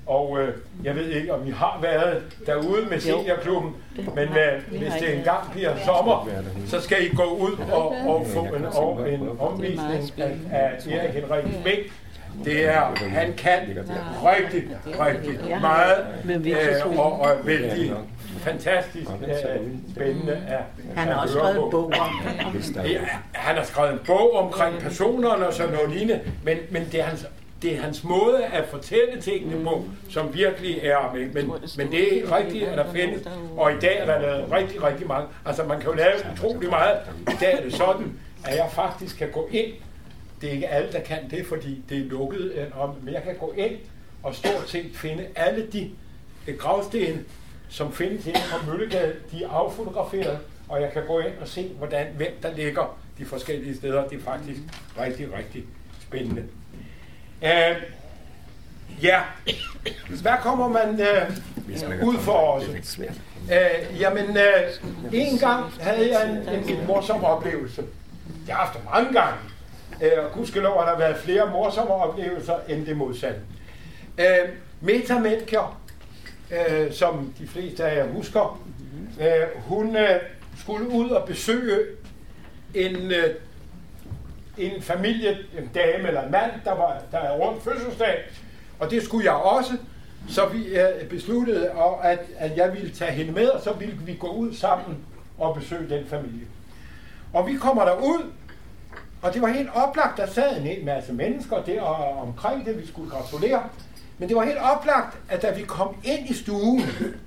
Og øh, jeg ved ikke, om I har været derude med seniorklubben, men øh, hvis det engang bliver sommer, så skal I gå ud og, og få en, og, en omvisning af, af Erik Henrik Schmidt. Det er, han kan rigtig, rigtig meget, øh, og, og vældig fantastisk øh, spændende at Han har også skrevet en bog om ja, han har skrevet en bog omkring personerne og sådan noget lignende, men, men det er hans det er hans måde at fortælle tingene på, som virkelig er med. Men, men det er rigtigt, at der findes, og i dag er der lavet rigtig, rigtig mange. Altså man kan jo lave utrolig meget. I dag er det sådan, at jeg faktisk kan gå ind. Det er ikke alle, der kan det, fordi det er lukket, men jeg kan gå ind og stort set finde alle de gravstene, som findes inde på Møllegade. De er affotograferet, og jeg kan gå ind og se, hvordan, hvem der ligger de forskellige steder. Det er faktisk rigtig, rigtig spændende. Uh, ja, hvad kommer man uh, ud for os? Uh, jamen, uh, en gang havde jeg en, en, en morsom oplevelse. Jeg har haft det mange gange. Uh, og gudskelov har der været flere morsomme oplevelser end det modsatte. Uh, Meta Melchior, uh, som de fleste af jer husker, uh, hun uh, skulle ud og besøge en uh, en familie, en dame eller en mand, der var der er rundt fødselsdag, og det skulle jeg også, så vi øh, besluttede, at, at jeg ville tage hende med, og så ville vi gå ud sammen og besøge den familie. Og vi kommer derud, og det var helt oplagt, der sad en hel masse mennesker der og omkring det, vi skulle gratulere, men det var helt oplagt, at da vi kom ind i stuen,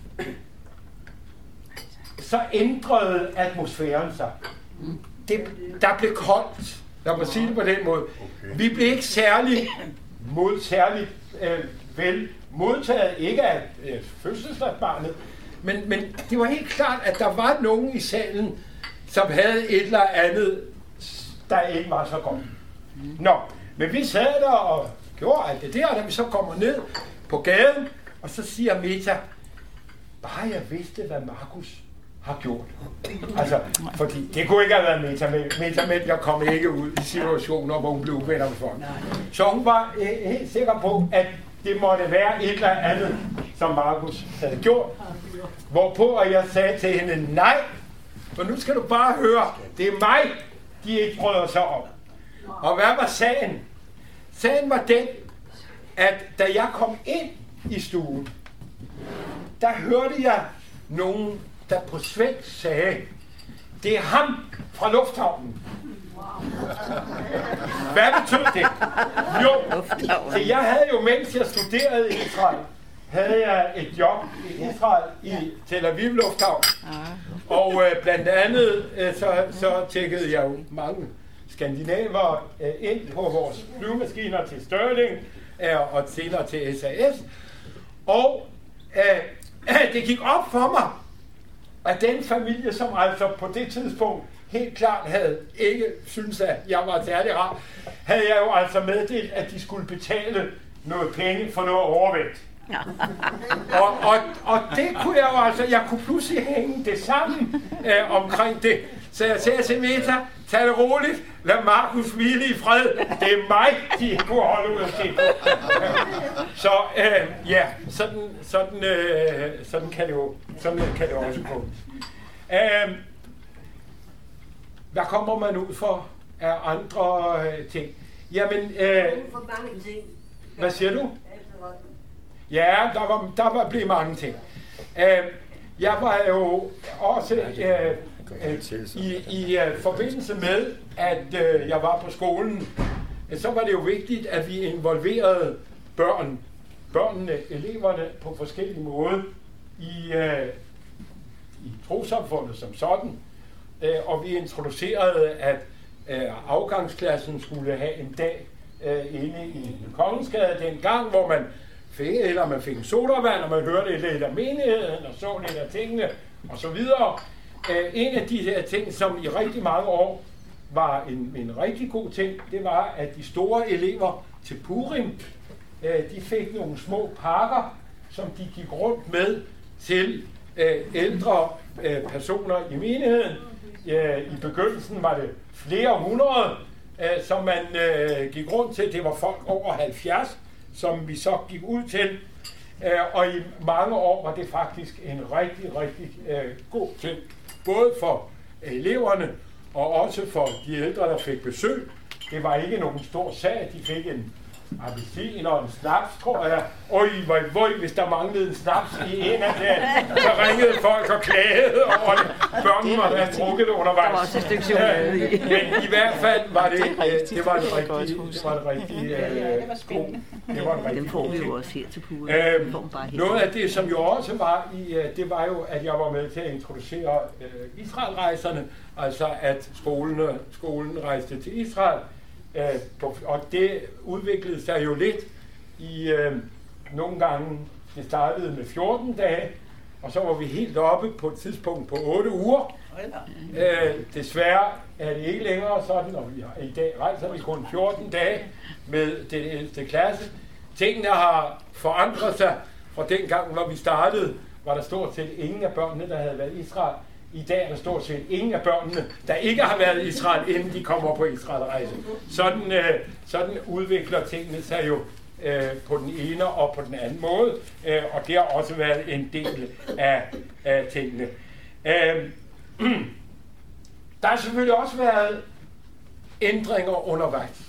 så ændrede atmosfæren sig. Det, der blev koldt. Lad mig sige det på den måde. Vi blev ikke særlig, mod, særlig øh, vel modtaget, ikke af øh, fødselsdagsbarnet, men, men det var helt klart, at der var nogen i salen, som havde et eller andet, der ikke var så godt. Nå, men vi sad der og gjorde alt det der, og da vi så kommer ned på gaden, og så siger Meta, bare jeg vidste, hvad Markus har gjort. Altså, fordi det kunne ikke have været Meta Meta Melchior kom ikke ud i situationer, hvor hun blev uvenner med folk. Så hun var øh, helt sikker på, at det måtte være et eller andet, som Markus havde gjort. Hvorpå og jeg sagde til hende, nej, for nu skal du bare høre, det er mig, de ikke brød sig om. Og hvad var sagen? Sagen var den, at da jeg kom ind i stuen, der hørte jeg nogen, der på svensk sagde, det er ham fra lufthavnen. Hvad betød det? Jo, så jeg havde jo, mens jeg studerede i Israel, havde jeg et job i Israel i Tel Aviv Lufthavn. Og øh, blandt andet, øh, så, så tjekkede jeg jo mange skandinaver øh, ind på vores flyvemaskiner til Sterling øh, og senere til S A S. Og øh, øh, det gik op for mig, at den familie, som altså på det tidspunkt helt klart havde ikke syntes, at jeg var særlig rar, havde jeg jo altså meddelt, at de skulle betale noget penge for noget overvægt. og, og, og det kunne jeg jo altså, jeg kunne pludselig hænge det sammen øh, omkring det. Så jeg sagde til Meta, tag det roligt, lad Markus hvile i fred, det er mig, de ikke kunne holde ud at se på. Så øh, ja, sådan, sådan, øh, sådan, kan det jo, sådan kan det også gå. Øh, hvad kommer man ud for af andre øh, ting? Jamen, øh, hvad siger du? Ja, der var, der var blevet mange ting. Øh, jeg var jo også øh, øh, i, i øh, forbindelse med, at øh, jeg var på skolen, øh, så var det jo vigtigt, at vi involverede børn, børnene, eleverne på forskellige måder i, øh, i trossamfundet som sådan. Øh, og vi introducerede, at øh, afgangsklassen skulle have en dag øh, inde i Kongensgade dengang, hvor man fik, eller man fik en sodavand, og man hørte lidt af menigheden, og så lidt af tingene, og så videre. Øh, en af de her ting, som i rigtig mange år var en, en rigtig god ting, det var, at de store elever til Purim, øh, de fik nogle små pakker, som de gik rundt med til øh, ældre øh, personer i menigheden. Øh, I begyndelsen var det flere hundrede, øh, som man øh, gik rundt til. Det var folk over halvfjerds, som vi så gik ud til. Øh, og i mange år var det faktisk en rigtig, rigtig øh, god ting. Både for eleverne og også for de ældre, der fik besøg. Det var ikke nogen stor sag. De fik en appelsin og en snaps, tror jeg. Øj, hvor hvor hvis der manglede en snaps i en af dem, så ringede folk og klagede over det. Børnene var der drukket undervejs. Der var også et stykke chokolade i. Men i hvert fald var det, det, det var en rigtig, det var en rigtig øh, god. Det var en rigtig den får vi jo også her til Pure. Øhm, noget af det, som jo også var i, det var jo, at jeg var med til at introducere øh, Israelrejserne, altså at skolen, skolen rejste til Israel. Øh, og det udviklede sig jo lidt i øh, nogle gange, det startede med fjorten dage, og så var vi helt oppe på et tidspunkt på otte uger. Øh, desværre er det ikke længere sådan, og vi har, i dag rejser vi kun fjorten dage med den ældste klasse. Tingene har forandret sig fra den gang, hvor vi startede, var der stort set ingen af børnene, der havde været i Israel. I dag er der stort set ingen af børnene, der ikke har været i Israel, inden de kommer på Israelrejse. Sådan, øh, sådan udvikler tingene sig jo øh, på den ene og på den anden måde, øh, og det har også været en del af, af tingene. Øh, der har selvfølgelig også været ændringer undervejs.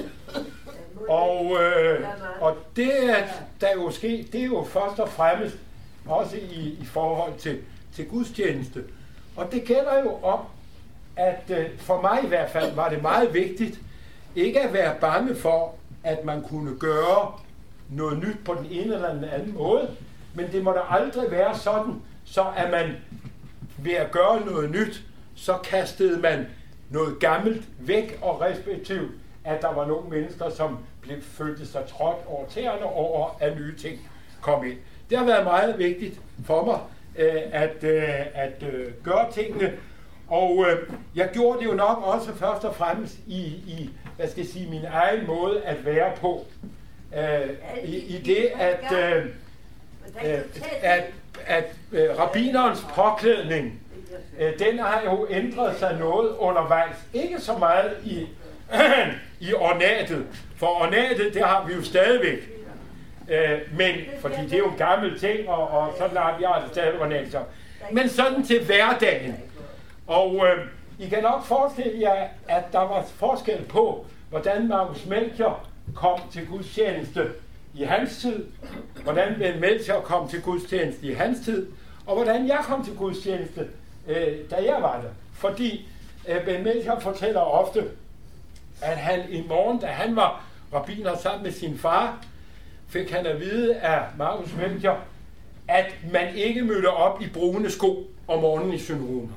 Og, øh, og det, der jo sker, det er jo først og fremmest også i, i forhold til, til gudstjeneste. Og det gælder jo om, at øh, for mig i hvert fald var det meget vigtigt, ikke at være bange for, at man kunne gøre noget nyt på den ene eller den anden måde, men det må da aldrig være sådan, så at man ved at gøre noget nyt, så kastede man noget gammelt væk, og respektivt, at der var nogle mennesker, som blev følte sig trådt over tæerne over, at nye ting kom ind. Det har været meget vigtigt for mig, øh, at, øh, at øh, gøre tingene, og øh, jeg gjorde det jo nok også først og fremmest i, i hvad skal jeg sige, min egen måde at være på. Øh, i, I det, at, øh, øh, at, at øh, rabbinerens påklædning, øh, den har jo ændret sig noget undervejs. Ikke så meget i, øh, i ornatet, for ornatet, det har vi jo stadigvæk. Øh, men, fordi det er jo en gammel ting, og, og sådan har vi har det stadig ornater. Men sådan til hverdagen. Og øh, I kan nok forestille jer, at der var forskel på, hvordan Marcus Melchior kom til gudstjeneste i hans tid, hvordan Ben Melchior kom til gudstjeneste i hans tid, og hvordan jeg kom til gudstjeneste, øh, da jeg var der. Fordi øh, Ben Melchior fortæller ofte, at han i morgen, da han var rabbiner sammen med sin far, fik han at vide af Marcus Melchior, at man ikke mødte op i brune sko om morgenen i synagogen.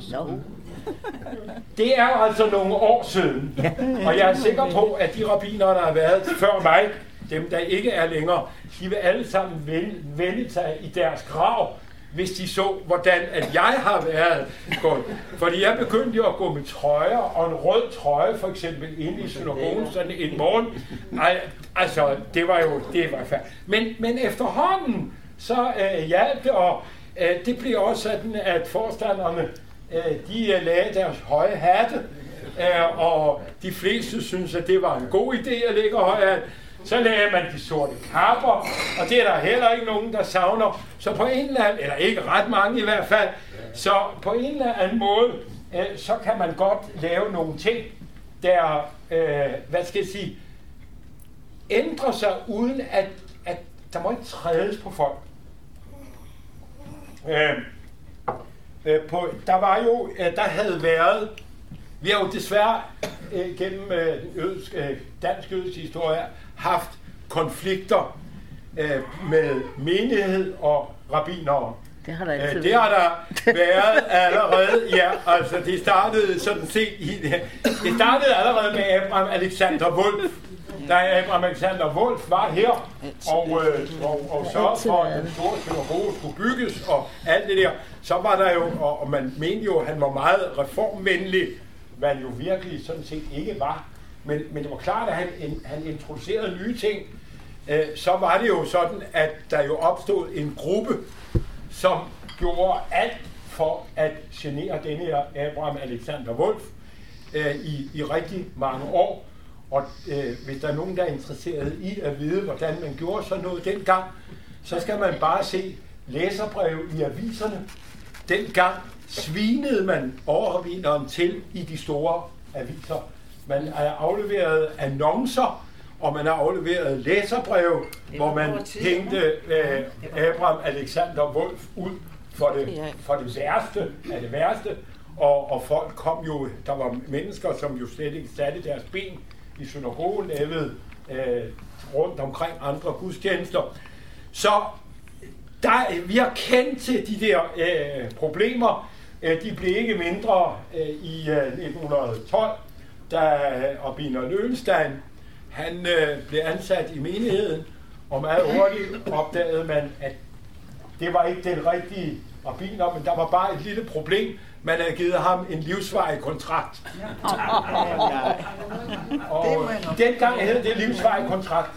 Det er altså nogle år siden, og jeg er sikker på, at de rabbiner, der har været før mig, dem der ikke er længere, de vil alle sammen vende, vende sig i deres grav, hvis de så, hvordan at jeg har været gået. Fordi jeg begyndte jo at gå med trøjer, og en rød trøje for eksempel inde i synagogen sådan en morgen. Ej, altså, det var jo, det var færdigt. Men, men efterhånden, så øh, hjalp det, og øh, det blev også sådan, at forstanderne, øh, de øh, lagde deres høje hatte, øh, og de fleste synes, at det var en god idé at lægge høje hatte. Så lagde man de sorte kapper, og det er der heller ikke nogen, der savner. Så på en eller anden, eller ikke ret mange i hvert fald, så på en eller anden måde, øh, så kan man godt lave nogle ting, der, øh, hvad skal jeg sige, ændrer sig uden at, at der må ikke trædes på folk. Øh, øh, på, der var jo, øh, der havde været, vi har jo desværre øh, gennem øh, ødisk, øh, dansk jødisk historie haft konflikter øh, med menighed og rabbinere. Det har der altid øh, det har der været allerede, ja, altså det startede sådan set i det. Det startede allerede med Abraham Alexander Wolf. Da Abraham Alexander Wolf var her og, øh, og, og sørgede for, at den store synagoge skulle bygges og alt det der, så var der jo, og, og man mente jo, at han var meget reformvenlig, hvad jo virkelig sådan set ikke var. Men, men det var klart, at han, han introducerede nye ting. Øh, så var det jo sådan, at der jo opstod en gruppe, som gjorde alt for at genere denne her Abraham Alexander Wolf øh, i, i rigtig mange år. Og øh, hvis der er nogen, der er interesseret i at vide, hvordan man gjorde sådan noget dengang, så skal man bare se læserbreve i aviserne. Dengang svinede man overrabbineren til i de store aviser. Man har afleveret annoncer, og man har afleveret læserbreve, hvor man hængte øh, Abraham Alexander Wolf ud for det, for det værste af det værste. Og, og folk kom jo, der var mennesker, som jo slet ikke satte deres ben i synagogen, lavede øh, rundt omkring andre gudstjenester. Så der, vi har kendt til de der øh, problemer. De blev ikke mindre øh, i øh, nitten tolv, da Rabbiner Löwenstein han øh, blev ansat i menigheden, og meget hurtigt opdagede man, at det var ikke den rigtige rabbiner, men der var bare et lille problem. Man havde givet ham en livsvarig kontrakt. Og dengang havde det livsvarig kontrakt.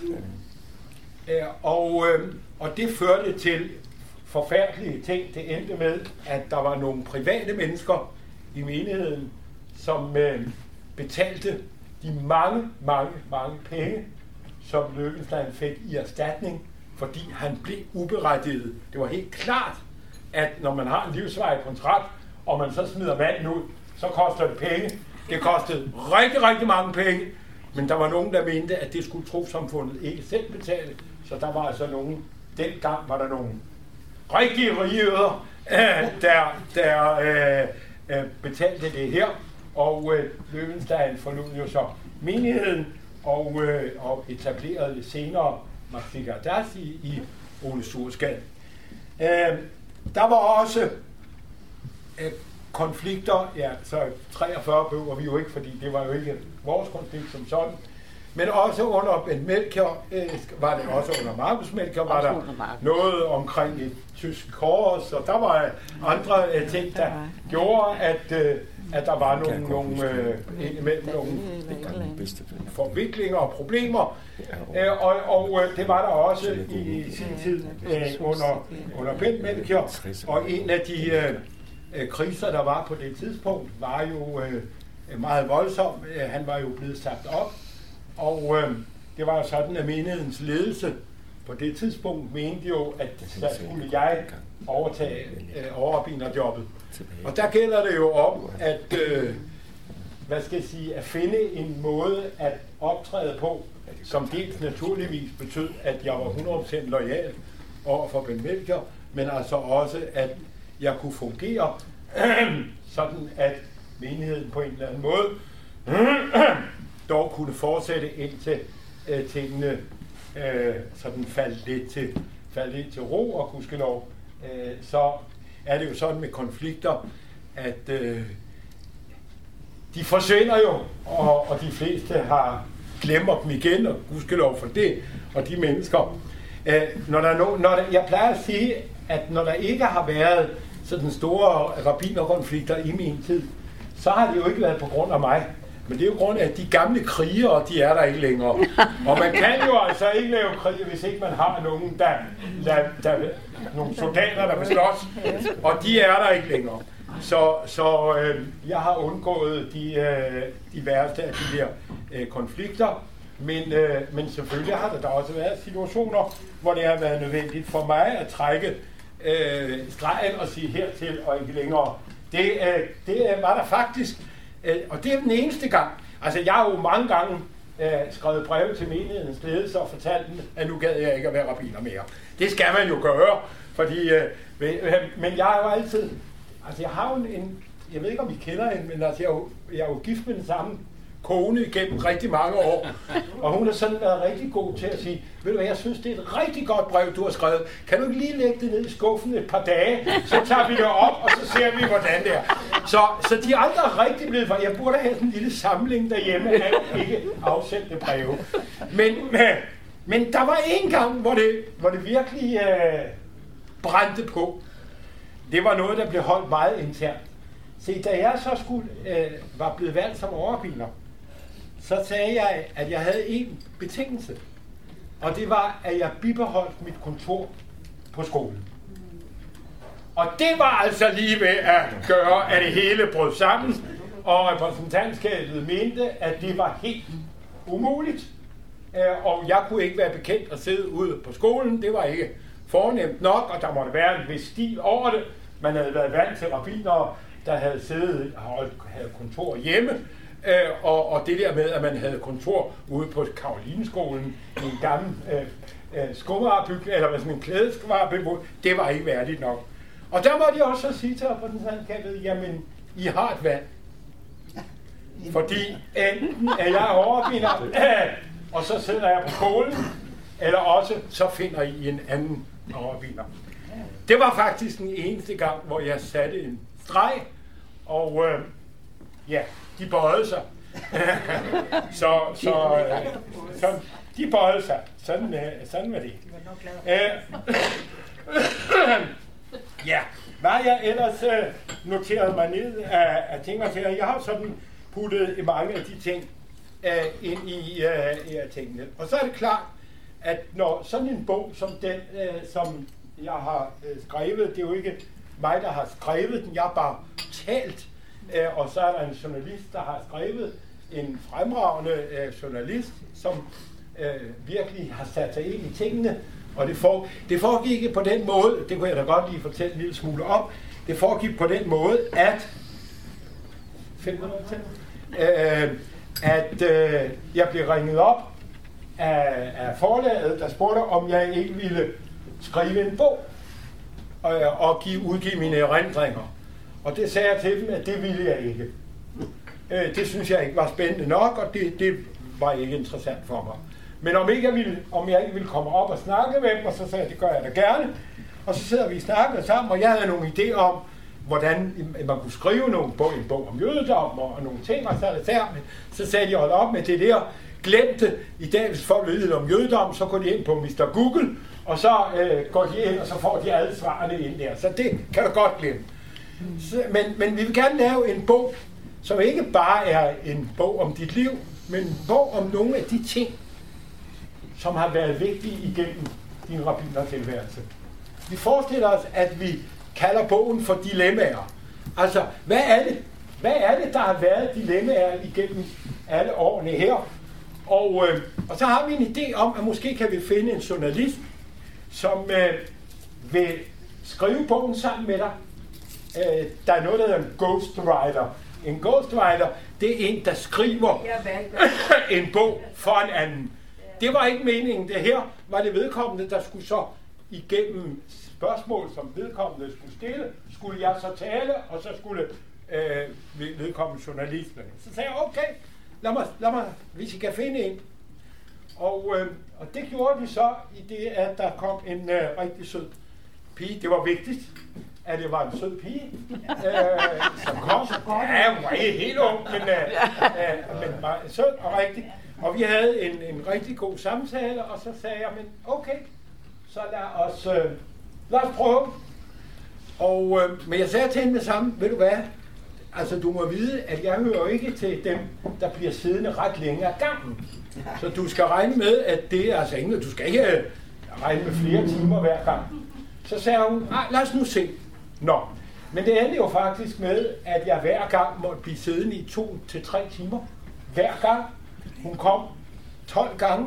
Og, og det førte til forfærdelige ting. Det endte med, at der var nogle private mennesker i menigheden, som betalte de mange, mange, mange penge, som Löwenstein fik i erstatning, fordi han blev uberettiget. Det var helt klart, at når man har en livsvarig kontrakt, og man så smider manden ud, så koster det penge. Det kostede rigtig, rigtig mange penge, men der var nogen, der mente, at det skulle trossamfundet ikke selv betale. Så der var altså nogen, dengang var der nogen rigtige rige øder, der, der øh, øh, betalte det her. Og øh, Löwenstein forlod jo så menigheden og, øh, og etablerede senere Maxi Gardas i, i Ole Sursgade. Øh, der var også øh, konflikter, ja, så treogfyrre behøver vi jo ikke, fordi det var jo ikke vores konflikt som sådan, men også under Ben Melchior, øh, var det også under Marcus Melchior, var der noget omkring et tysk kors, og der var andre øh, ting, der gjorde, at, øh, at der var nogle, nogle, øh, imellem nogle forviklinger og problemer, øh, og, og øh, det var der også i, i sin tid øh, under, under Ben Melchior, og en af de øh, øh, kriser, der var på det tidspunkt, var jo øh, meget voldsom. Han var jo blevet sagt op, og øh, det var jo sådan, at menighedens ledelse på det tidspunkt mente jo, at der skulle jeg overtage øh, overrabbinerjobbet. Og der gælder det jo om, at, øh, hvad skal jeg sige, at finde en måde at optræde på, som dels naturligvis betød, at jeg var hundrede procent loyal over for Ben Melchior, men altså også, at jeg kunne fungere sådan, at menigheden på en eller anden måde dog kunne fortsætte indtil øh, tingene øh, sådan faldt lidt til, faldt lidt til ro, og gudskelov, øh, så er det jo sådan med konflikter, at øh, de forsvinder jo, og, og de fleste har glemmer dem igen, og gudskelov for det, og de mennesker. Øh, når der er no, når der, jeg plejer at sige, at når der ikke har været sådan store rabbinerkonflikter i min tid, så har det jo ikke været på grund af mig. Men det er jo grund af, at de gamle krigere, de er der ikke længere. Og man kan jo altså ikke lave krig, hvis ikke man har nogen, der, der, der, nogle soldater, der vil slås. Og de er der ikke længere. Så, så øh, jeg har undgået de, øh, de værste af de der øh, konflikter. Men, øh, men selvfølgelig har der da også været situationer, hvor det har været nødvendigt for mig at trække øh, stregen og sige hertil og ikke længere. Det, øh, det var der faktisk. Og det er den eneste gang. Altså, jeg har jo mange gange øh, skrevet breve til menighedens ledelse og fortalt dem, at nu gad jeg ikke at være rabbiner mere. Det skal man jo gøre, fordi... Øh, øh, men jeg har jo altid... Altså, jeg har jo en... Jeg ved ikke, om I kender hende, men altså, jeg er jo, jeg er jo gift med den samme kone igennem rigtig mange år. Og hun har sådan været rigtig god til at sige, ved du hvad, jeg synes, det er et rigtig godt brev, du har skrevet. Kan du ikke lige lægge det ned i skuffen et par dage, så tager vi det op, og så ser vi, hvordan det er. Så, så de andre er rigtig blevet for. Jeg burde have sådan en lille samling derhjemme af ikke afsendte breve. Men, men der var en gang, hvor det, hvor det virkelig øh, brændte på. Det var noget, der blev holdt meget internt. Se, da jeg så skulle, øh, var blevet valgt som overrabbiner, så sagde jeg, at jeg havde en betingelse. Og det var, at jeg bibeholdt mit kontor på skolen. Og det var altså lige ved at gøre, at det hele brød sammen. Og repræsentantskabet mente, at det var helt umuligt. Og jeg kunne ikke være bekendt at sidde ude på skolen. Det var ikke fornemt nok, og der måtte være en vis stil over det. Man havde været vant til rabbinere, der havde siddet og havde kontor hjemme, øh, og, og det der med, at man havde kontor ude på Karolineskolen i en gammel øh, øh, skovarebygning, eller sådan en klædeskovarebygning, det var ikke værdigt nok. Og der måtte jeg også sige til repræsentantkabet, jamen, I har et valg. Fordi enten er jeg overvinder, øh, og så sidder jeg på skolen, eller også så finder I en anden overvinder. Det var faktisk den eneste gang, hvor jeg satte en streg, og øh, ja, de bøjede sig. så, så, øh, så de bøjede sig. Sådan, øh, sådan var det. Øh, ja, hvad jeg ellers øh, noterede mig ned af, af ting og sager. Jeg har sådan puttet mange af de ting øh, ind i øh, tingene. Og så er det klart, at når sådan en bog som den, øh, som jeg har øh, skrevet, det er jo ikke mig, der har skrevet den, jeg har bare talt, øh, og så er der en journalist, der har skrevet, en fremragende øh, journalist, som øh, virkelig har sat sig ind i tingene, og det, for, det foregik på den måde, det kunne jeg da godt lige fortælle en lille smule om, det foregik på den måde, at øh, at øh, jeg blev ringet op af, af forlaget, der spurgte, om jeg ikke ville skrive en bog og, og give, udgive mine erindringer. Og det sagde jeg til dem, at det ville jeg ikke. Øh, det synes jeg ikke var spændende nok, og det, det var ikke interessant for mig. Men om, ikke jeg ville, om jeg ikke ville komme op og snakke med dem, og så sagde jeg, det gør jeg da gerne. Og så sidder vi og snakker sammen, og jeg havde nogle idéer om, hvordan man kunne skrive nogle bog, en bog om jødedom og, og nogle ting, og så, der, så sagde de, hold op med det der, glemte i dag, hvis folk ved om jødedom, så går de ind på mister Google, og så øh, går de ind, og så får de alle svarene ind der. Så det kan du godt glemme. Så, men, men vi vil gerne lave en bog, som ikke bare er en bog om dit liv, men en bog om nogle af de ting, som har været vigtige igennem din rabbinertilværelse. Vi forestiller os, at vi kalder bogen for dilemmaer. Altså, hvad er det, hvad er det der har været dilemmaer igennem alle årene her? Og, øh, og så har vi en idé om, at måske kan vi finde en journalist, som øh, vil skrive bogen sammen med dig. Øh, der er noget, der hedder en ghostwriter. En ghostwriter, det er en, der skriver en bog for en anden. Det var ikke meningen. Det her var det vedkommende, der skulle så igennem spørgsmål, som vedkommende skulle stille, skulle jeg så tale, og så skulle øh, vedkommende journalisten. Så sagde jeg, okay, lad mig, lad mig, hvis I kan finde en. Og, øh, og det gjorde vi så i det, at der kom en øh, rigtig sød pige. Det var vigtigt, at det var en sød pige, øh, som kom. Ja, hun var ikke helt ung, men, øh, øh, men var sød og rigtig. Og vi havde en, en rigtig god samtale, og så sagde jeg, men okay, så lad os, øh, lad os prøve. Og, øh, men jeg sagde til hende det samme, ved du hvad, altså du må vide, at jeg hører ikke til dem, der bliver siddende ret længe ad gangen. Så du skal regne med, at det er altså ingen, du skal ikke øh, regne med flere timer hver gang. Så sagde hun, lad os nu se. Nå, men det endte jo faktisk med, at jeg hver gang måtte blive siddende i to til tre timer. Hver gang. Hun kom tolv gange,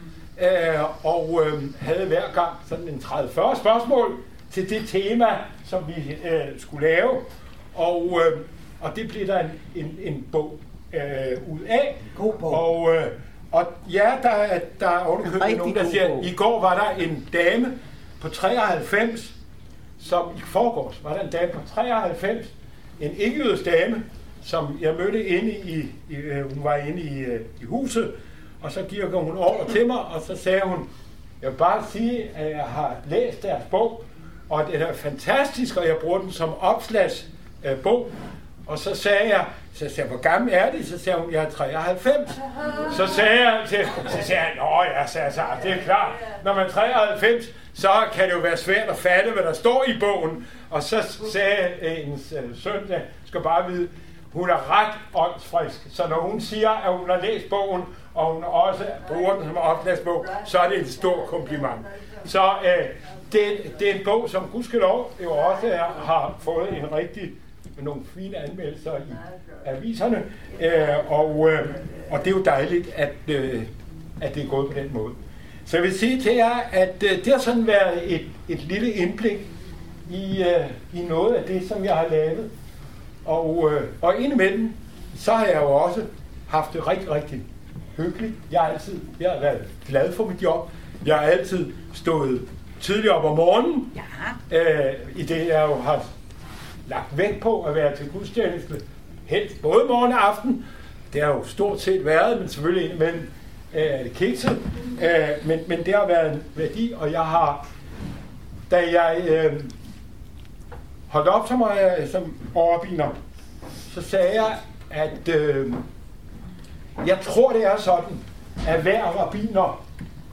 øh, og øh, havde hver gang sådan en tredive til fyrre spørgsmål til det tema, som vi øh, skulle lave. Og, øh, og det blev der en, en, en bog øh, ud af. God bog. Og, øh, og ja, der, der er underkøbet nogen, der siger, i går var der en dame på treoghalvfems, som i forgårs var der en dame på treoghalvfems, en ikke-jødisk dame, som jeg mødte inde i, i øh, hun var inde i, øh, i huset, og så giver hun over til mig, og så sagde hun, jeg vil bare sige, at jeg har læst deres bog, og den er fantastisk, og jeg bruger den som opslagsbog. Øh, og så sagde jeg, så sagde jeg, hvor gammel er det? Så sagde hun, jeg er treoghalvfems. Så sagde jeg, til, så sagde jeg, nå ja, sagde jeg, det er klart, når man er treoghalvfems, så kan det jo være svært at fatte, hvad der står i bogen. Og så sagde ens øh, søn, jeg skal bare vide, hun er ret åndsfrisk, så når hun siger, at hun har læst bogen, og hun også bruger den som opslagsbog, så er det et stort kompliment. Så øh, det, det er en bog, som gudskelov jo også er, har fået en rigtig, nogle fine anmeldelser i aviserne, øh, og, øh, og det er jo dejligt, at, øh, at det er gået på den måde. Så jeg vil sige til jer, at øh, det har sådan været et, et lille indblik i, øh, i noget af det, som jeg har lavet. Og, øh, og indimellem, så har jeg jo også haft det rigtig, rigtig hyggeligt. Jeg har altid jeg har været glad for mit job. Jeg har altid stået tidligt op om morgenen, ja. øh, i det jeg jo har lagt vægt på at være til gudstjeneste. Helst både morgen og aften. Det har jo stort set været, men selvfølgelig indimellem øh, kikset. Øh, men, men det har været en værdi, og jeg har, da jeg øh, holdt op som, øh, som overbiner, så sagde jeg, at øh, jeg tror, det er sådan, at hver rabbiner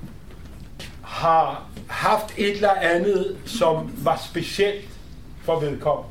har haft et eller andet, som var specielt for vedkommende.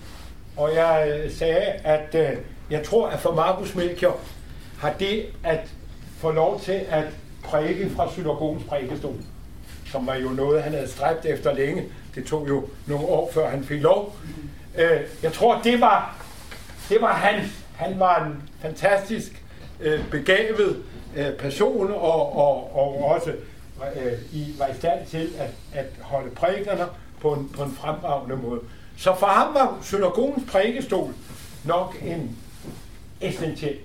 Og jeg øh, sagde, at øh, jeg tror, at for Marcus Melchior har det at få lov til at prædike fra synagogens prædikestol, som var jo noget, han havde stræbt efter længe. Det tog jo nogle år, før han fik lov. Øh, jeg tror, det var, det var han. Han var en fantastisk øh, begavet øh, person, og, og, og også øh, i, var i stand til at, at holde prædikerne på en, på en fremragende måde. Så for ham var synagogens prædikestol nok en essentiel.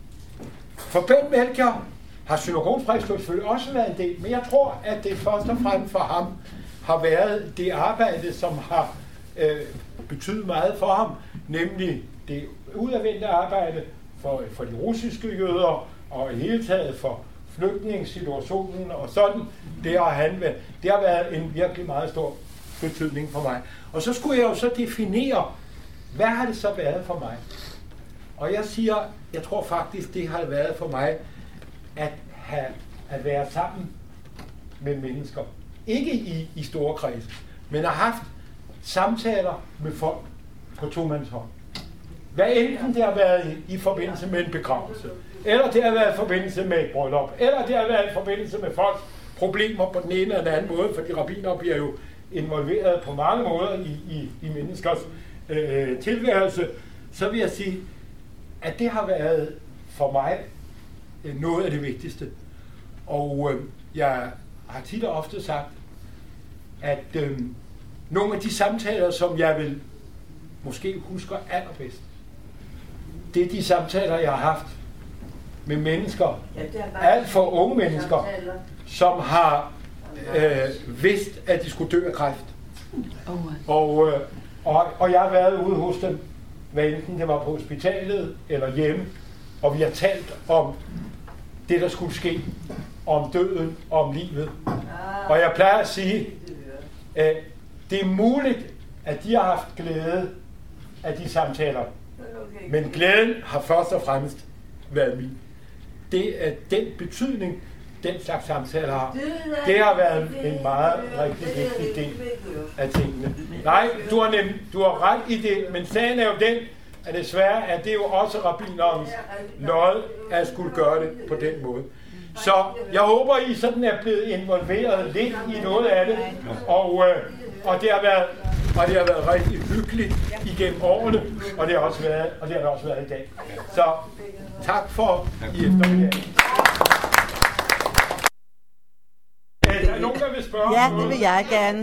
For Bent Melchior har synagogens prædikestol selvfølgelig også været en del, men jeg tror, at det først og fremmest for ham har været det arbejde, som har øh, betydet meget for ham, nemlig det udadvendte arbejde for, for de russiske jøder, og i hele taget for flygtningssituationen og sådan. Det har, han været, det har været en virkelig meget stor betydning for mig. Og så skulle jeg jo så definere, hvad har det så været for mig? Og jeg siger, jeg tror faktisk, det har været for mig at, have, at være sammen med mennesker. Ikke i, i store kreds, men har haft samtaler med folk på tomandshånd. Hvad enten det har været i, i forbindelse med en begravelse, eller det har været i forbindelse med et bryllup, eller det har været i forbindelse med folks problemer på den ene eller den anden måde, fordi rabbiner bliver jo involveret på mange måder i, i, i menneskers øh, tilværelse, så vil jeg sige, at det har været for mig øh, noget af det vigtigste. Og øh, jeg har tit og ofte sagt, at øh, nogle af de samtaler, som jeg vil måske husker allerbedst, det er de samtaler, jeg har haft med mennesker, alt for unge mennesker, som har øh, vidst, at de skulle dø af kræft. Og, øh, og, og jeg har været ude hos dem, hvad enten det var på hospitalet eller hjemme, og vi har talt om det, der skulle ske, om døden, om livet. Og jeg plejer at sige, at det er muligt, at de har haft glæde af de samtaler, men glæden har først og fremmest været min. Det er den betydning, den slags samtaler har. Det har været en meget rigtig vigtig del af tingene. Nej, du har, nemt, du har ret i det, men sagen er jo den, at desværre er det jo også rabbinerens lod at skulle gøre det på den måde. Så jeg håber, I sådan er blevet involveret lidt i noget af det, og, øh, og, det, har været, og det har været rigtig hyggeligt igennem årene, og det har også været, og det har også været i dag. Så tak for i eftermiddag. Er der nogen, der vil spørge? Ja, det vil jeg gerne.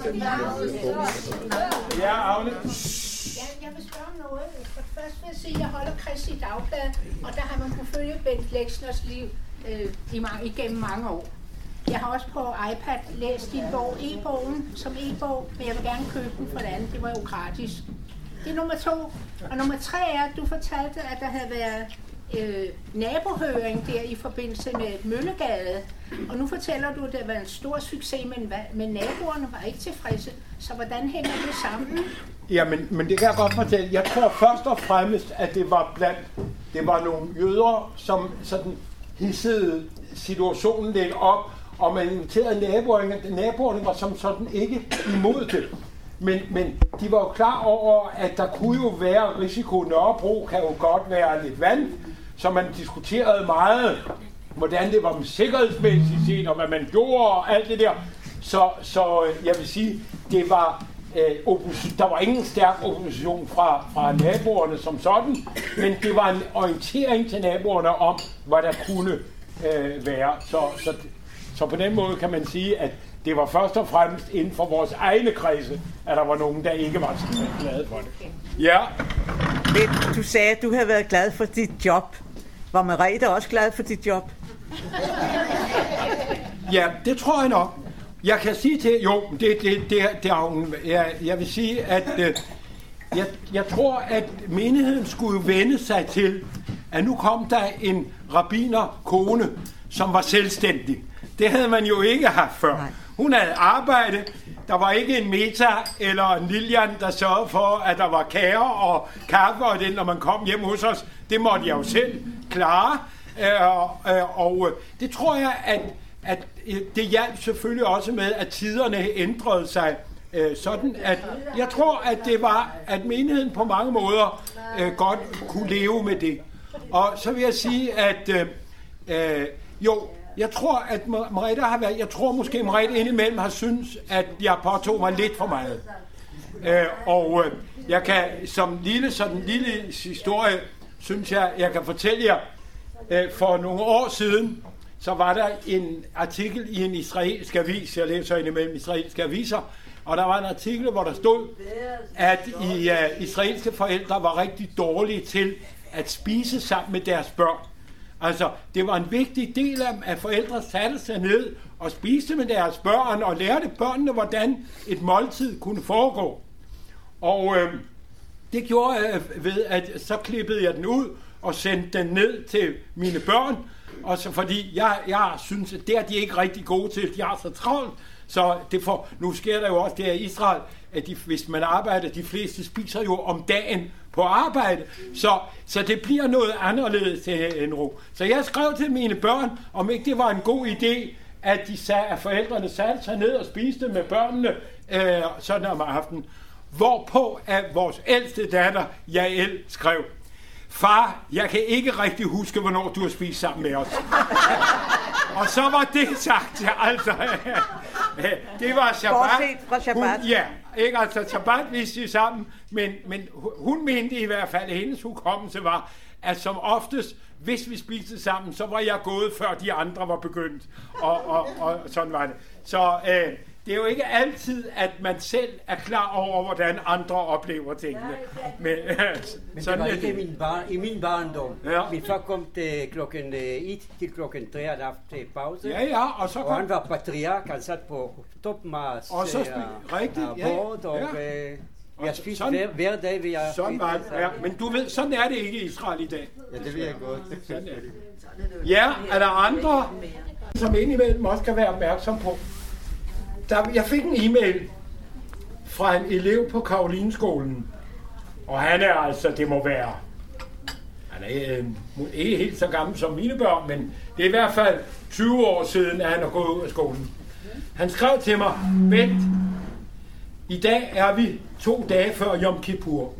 Ja, Agne. Jeg vil spørge om noget. For først vil jeg sige, at jeg holder Kristi Dagblad, og der har man kunnet følge Bent Leksners liv øh, i mange, igennem mange år. Jeg har også på iPad læst din bog, e-bogen, som e-bog, men jeg vil gerne købe den for det andet. Det var jo gratis. Det er nummer to. Og nummer tre er, at du fortalte, at der havde været øh, nabohøring der i forbindelse med Møllegade. Og nu fortæller du, at det var en stor succes, men, men naboerne var ikke tilfredse. Så hvordan hænger det sammen? Ja, men, men det kan jeg godt fortælle. Jeg tror først og fremmest, at det var blandt, det var nogle jøder, som sådan hissede situationen lidt op, og man inviterede naboerne. Naboerne var som sådan ikke imod det. Men, men de var jo klar over, at der kunne jo være risiko. Nørrebro kan jo godt være lidt vand, så man diskuterede meget, hvordan det var med sikkerhedsmæssigt set, og hvad man gjorde, og alt det der. Så, så jeg vil sige, det var, øh, oppos- der var ingen stærk opposition fra, fra naboerne som sådan, men det var en orientering til naboerne om, hvad der kunne øh, være. Så, så, Så på den måde kan man sige, at det var først og fremmest inden for vores egne kredse, at der var nogen, der ikke var så glade for det. Ja. Du sagde, at du havde været glad for dit job. Var Merete også glad for dit job? Ja, det tror jeg nok. Jeg kan sige til, jo, det, det, det, det er, jeg, jeg vil sige, at øh, jeg, jeg tror, at menigheden skulle vende sig til, at nu kom der en rabbinerkone, som var selvstændig. Det havde man jo ikke haft før. Nej. Hun havde arbejde. Der var ikke en Meta eller en Lilian, der sørgede for, at der var kager og kaffe og det, når man kom hjem hos os. Det måtte jeg jo selv klare. Øh, øh, og det tror jeg, at, at det hjalp selvfølgelig også med, at tiderne ændrede sig. Øh, sådan at jeg tror, at det var, at menigheden på mange måder øh, godt kunne leve med det. Og så vil jeg sige, at øh, øh, jo, jeg tror, at Merete har været, jeg tror måske, Merete indimellem har syntes, at jeg påtog mig lidt for meget. Øh, og øh, jeg kan, som lille, sådan lille historie, synes jeg, jeg kan fortælle jer, øh, for nogle år siden, så var der en artikel i en israelsk avis, jeg læser indimellem israelske aviser, og der var en artikel, hvor der stod, at i, uh, israelske forældre var rigtig dårlige til at spise sammen med deres børn. Altså, det var en vigtig del af, at forældre satte sig ned og spiste med deres børn og lærte børnene, hvordan et måltid kunne foregå. Og øh, det gjorde jeg ved, at så klippede jeg den ud og sendte den ned til mine børn. Og så fordi jeg, jeg synes, at det er de ikke rigtig gode til, de har så travlt. Så det for, nu sker der jo også det her i Israel, at de, hvis man arbejder, de fleste spiser jo om dagen på arbejde, så, så det bliver noget anderledes end ro. Så jeg skrev til mine børn, om ikke det var en god idé, at, de sag, at forældrene satte sig ned og spiste med børnene øh, sådan om aftenen. Hvorpå at vores ældste datter, Jael, skrev, far, jeg kan ikke rigtig huske, hvornår du har spist sammen med os. Og så var det sagt, altså, det var Shabbat. Bortset fra Shabbat. Hun, ja, ikke, altså Shabbat vidste de sammen, men, men hun mente i hvert fald, at hendes hukommelse var, at som oftest, hvis vi spiste sammen, så var jeg gået, før de andre var begyndt. Og, og, og sådan var det. Så øh, det er jo ikke altid, at man selv er klar over, hvordan andre oplever tingene. Men, øh, Men det var ikke min bar, i min barndom. Ja. Min far kom til klokken et til klokken tre, og til pause. Ja, ja, og så kom... Og han var patriark, han sat på toppen af Og så spil... Rigtigt, ja. Bord, og ja. øh, jeg spiste hver, hver dag, vi har sådan var det, ja. Men du ved, sådan er det ikke i Israel i dag. Ja, det ved jeg godt. Sådan er det. Ja, er der andre, som indimellem også kan være opmærksom på? Der, jeg fik en e-mail fra en elev på Karolinskolen, og han er altså, det må være, han er øh, ikke helt så gammel som mine børn, men det er i hvert fald tyve år siden, at han er gået ud af skolen. Han skrev til mig, Bent, i dag er vi to dage før Yom Kippur,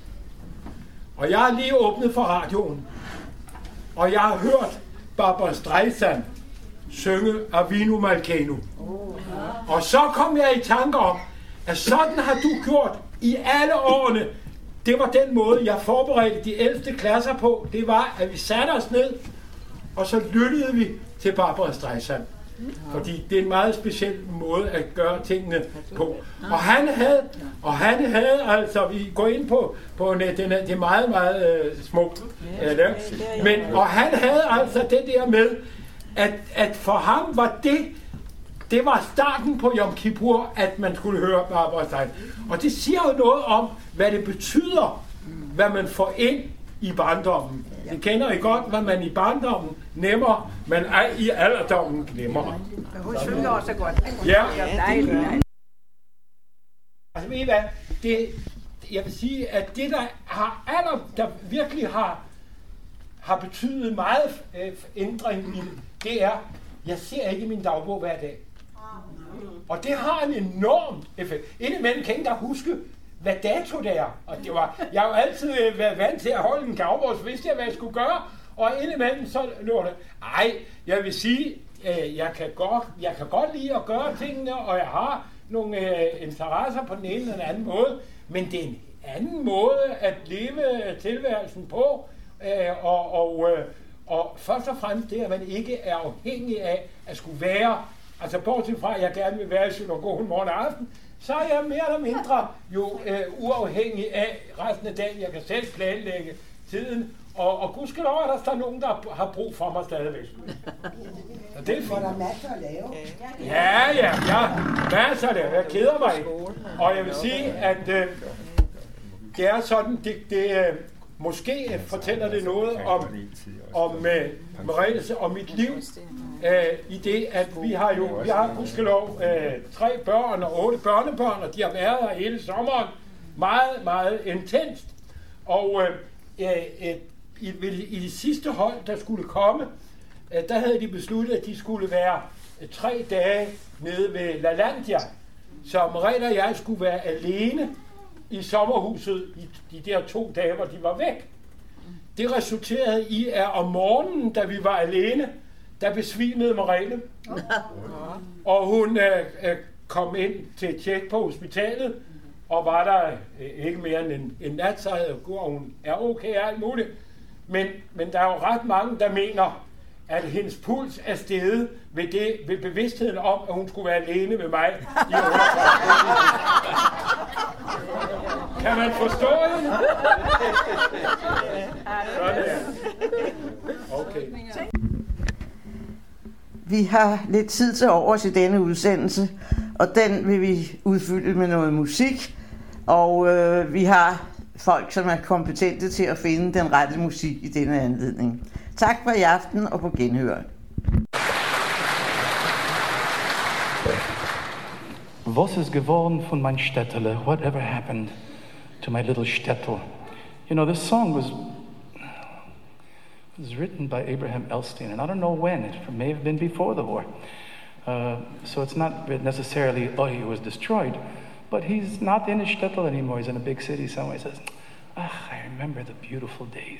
og jeg har lige åbnet for radioen, og jeg har hørt Barbara Streisand synge Avinu Malkeinu. Og så kom jeg i tanke om, at sådan har du gjort i alle årene. Det var den måde, jeg forberedte de ældste klasser på. Det var, at vi satte os ned, og så lyttede vi til Barbara Streisand. Fordi det er en meget speciel måde at gøre tingene på. Og han havde, og han havde altså, vi går ind på, på nettet, det er meget, meget øh, smukt. Øh, men, og han havde altså det der med, at, at for ham var det, det var starten på Yom Kippur, at man skulle høre Barbara Streisand. Og det siger jo noget om, hvad det betyder, hvad man får ind i barndommen. Det kender I godt, hvad man i barndommen nemmer, men ej i alderdommen glemmer. Hun synger også godt. Ja. Dejligt. Altså ved I hvad, det, jeg vil sige, at det der har aller, der virkelig har, har betydet meget øh, ændring i det, det er, jeg ser ikke min dagbog hver dag. Og det har en enorm effekt. Indimellem kan jeg ikke huske, hvad dato det er. Og det var, jeg har jo altid været vant til at holde en dagbog, så vidste jeg, hvad jeg skulle gøre. Og indimellem så lå det. Ej, jeg vil sige, øh, jeg, kan godt, jeg kan godt lide at gøre tingene, og jeg har nogle øh, interesser på den ene eller den anden måde. Men det er en anden måde at leve tilværelsen på. Øh, og, og, øh, og først og fremmest det, at man ikke er afhængig af, at skulle være, altså bortset fra, at jeg gerne vil være i synagogen morgen og aften, så er jeg mere eller mindre jo øh, uafhængig af resten af dagen. Jeg kan selv planlægge tiden, og, og gudskelov er der, der er nogen, der har brug for mig stadigvæk. Og det er fint. Der er masser at lave. Ja, ja, ja. Masser at lave. Jeg keder mig ikke. Og jeg vil sige, at øh, det er sådan, det, det øh, måske fortæller det noget om, om øh, Merete og mit liv, øh, i det, at vi har jo, vi har gudskelov øh, tre børn og otte børnebørn, og de har været her hele sommeren. Meget, meget intenst. Og øh, øh, i, i det sidste hold, der skulle komme, øh, der havde de besluttet, at de skulle være øh, tre dage nede ved LaLandia. Så Merete og jeg skulle være alene i sommerhuset i de der to dage, hvor de var væk. Det resulterede i, at om morgenen, da vi var alene, der besvimede Merete. Og hun øh, øh, kom ind til et tjek på hospitalet, og var der øh, ikke mere end en, en nat, så havde hun, hun er okay og alt muligt. Men, men der er jo ret mange, der mener, at hendes puls er steget ved, det, ved bevidstheden om, at hun skulle være alene med mig i undertøj. Kan man forstå hende? Sådan er. Okay. Vi har lidt tid til overs i denne udsendelse, og den vil vi udfylde med noget musik. Og øh, vi har folk, som er kompetente til at finde den rette musik i denne anledning. Tak for i aften og på genhør. Was ist geworden von mein Städtele? Whatever happened to my little Städtel? You know, this song was, was written by Abraham Elstein, and I don't know when. It may have been before the war. Uh, so it's not necessarily, oh, he was destroyed, but he's not in his Städtel anymore. He's in a big city somewhere. He says, ah, I remember the beautiful days.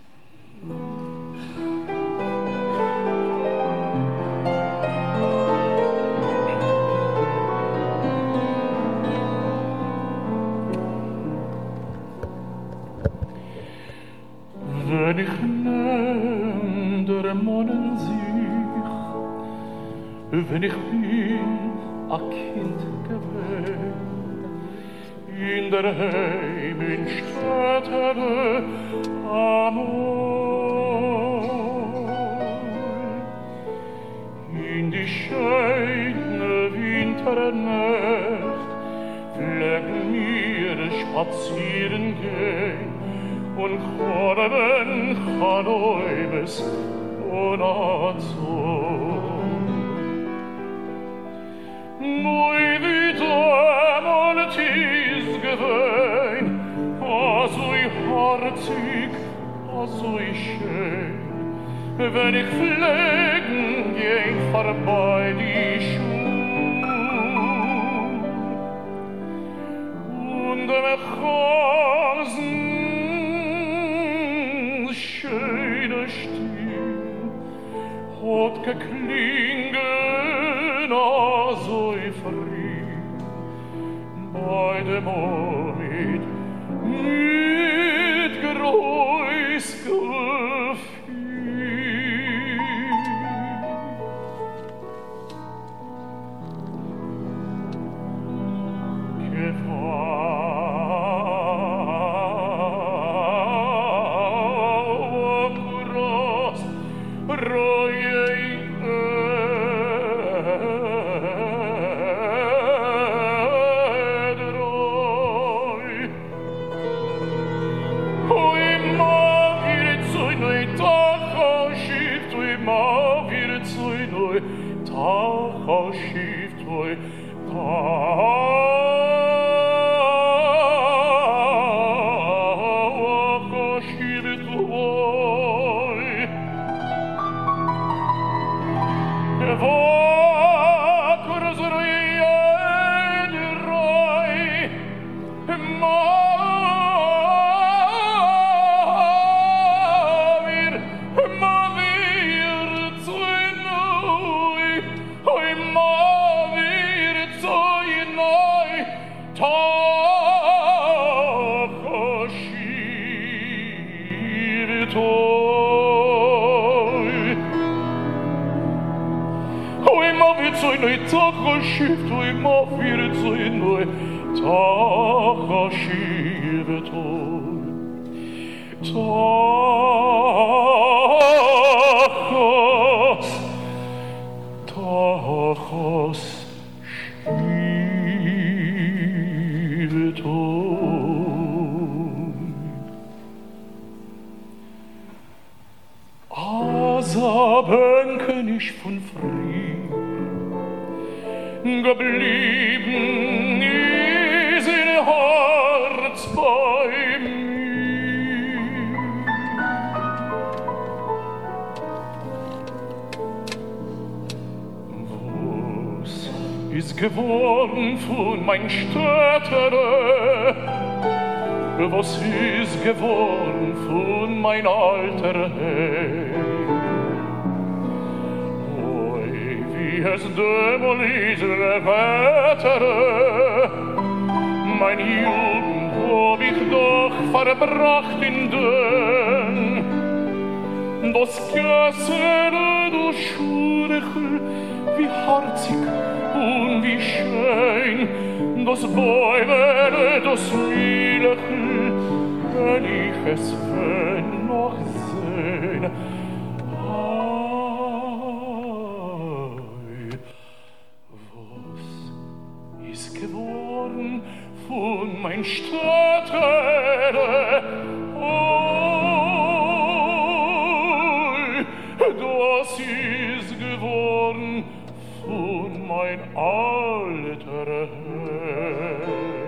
Wenn ich nenn der Monnen sich, wenn ich bin a Kind gewesen, in der Heim in Städtele amor, in die schöne Winternacht pflegen wir spazieren gehen und chorben Chanoibes und Azor. Neu wie damals ist gewesen, so herzig, so schön, wenn ich pflegen geh vorbei die Schuhe und mich Hasen schöne Stimme hat geklingen so früh bei dem Moment mit groß Gefühl. חשיבתו עמו ברצונו תחשיבתו תחס תחס שיבתו אז bin ich von Frieden geblieben ist in Herz bei mir. Was ist geworden von mein Städtere? Was ist geworden von mein alter Herr? Es dämmerlich Wettere, mein Jugend hab ich doch verbracht in den, das Gessere, du Schurechel, wie harzig und wie schön, das Bäumele, das Mielechel, wenn ich es will noch sehen. Von mein Städtere, oh, das ist geworden von mein alter Herr.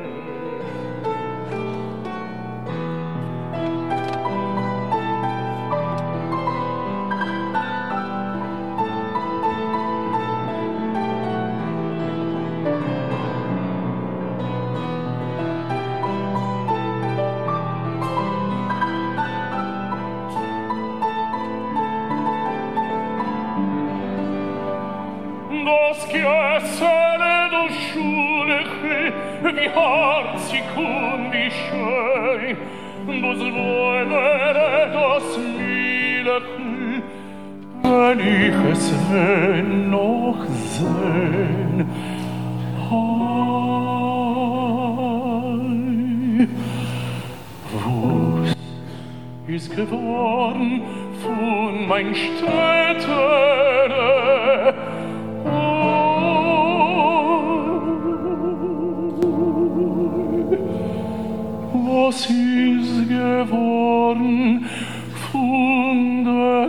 Das Gessere, du Schulechel, wie harzig und wie schön, das Bäumele, das Mielechel, wenn ich es will noch sehen. Was ist geworden von mein Städtere? Was ist geworden von der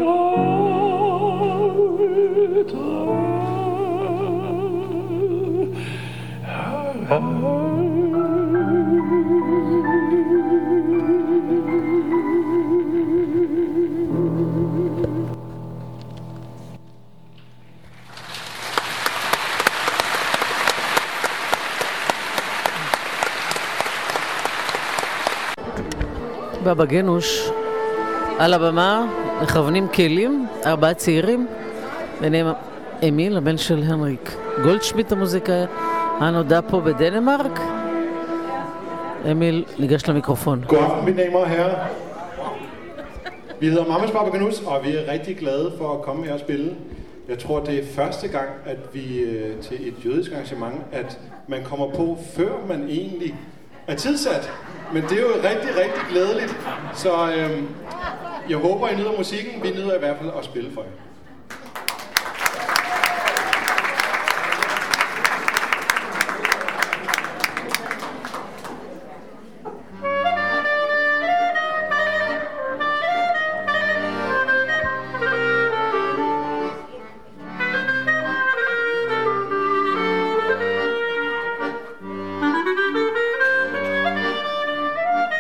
בבא גנוש, על הבמה מכוונים כלים, ארבעה צעירים, ביניהם אמיל, הבן של הנריק גולדשמיט המוזיקאי, הנודע פה בדנמרק. אמיל, ניגש למיקרופון. God aften, mine damer og herrer. Vi hedder Mamas Baba Ganoush, og vi er rigtig glade for at komme her og spille. Jeg tror, det er første gang, at vi øh, til et jødisk arrangement, at man kommer på, før man egentlig er tidsat. Men det er jo rigtig, rigtig glædeligt. Så øh, jeg håber, I nyder musikken. Vi nyder i hvert fald at spille for jer.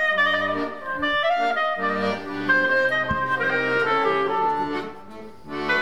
Thank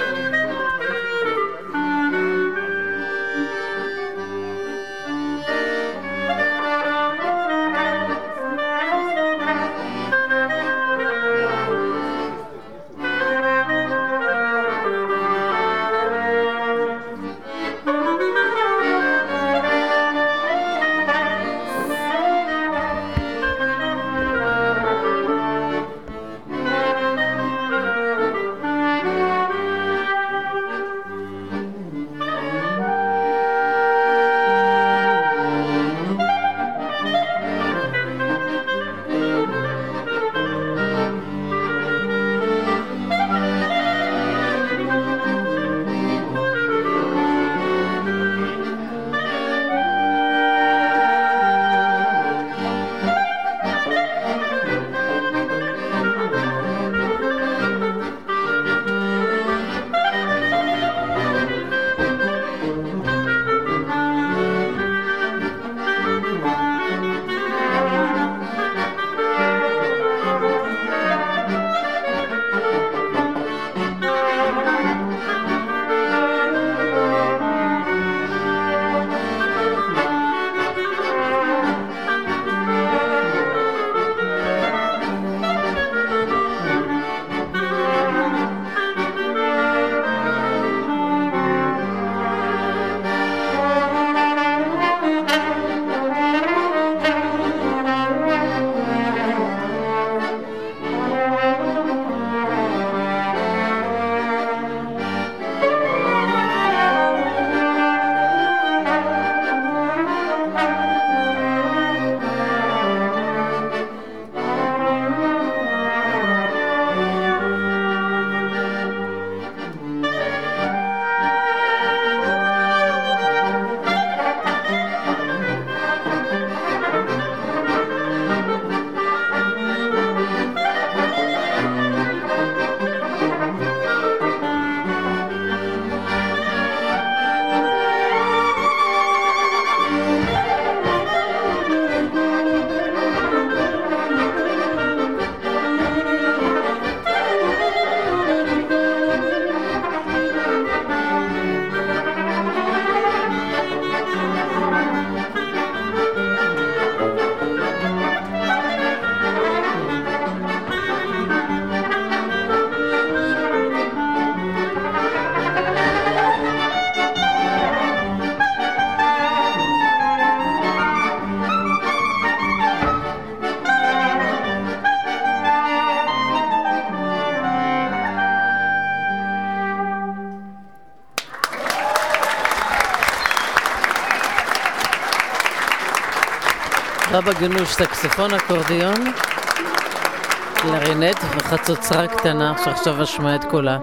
רבא גנוש, סקסופון, אקורדיון, קלרינט וחצוצרה קטנה, שעכשיו אשמע את קולה.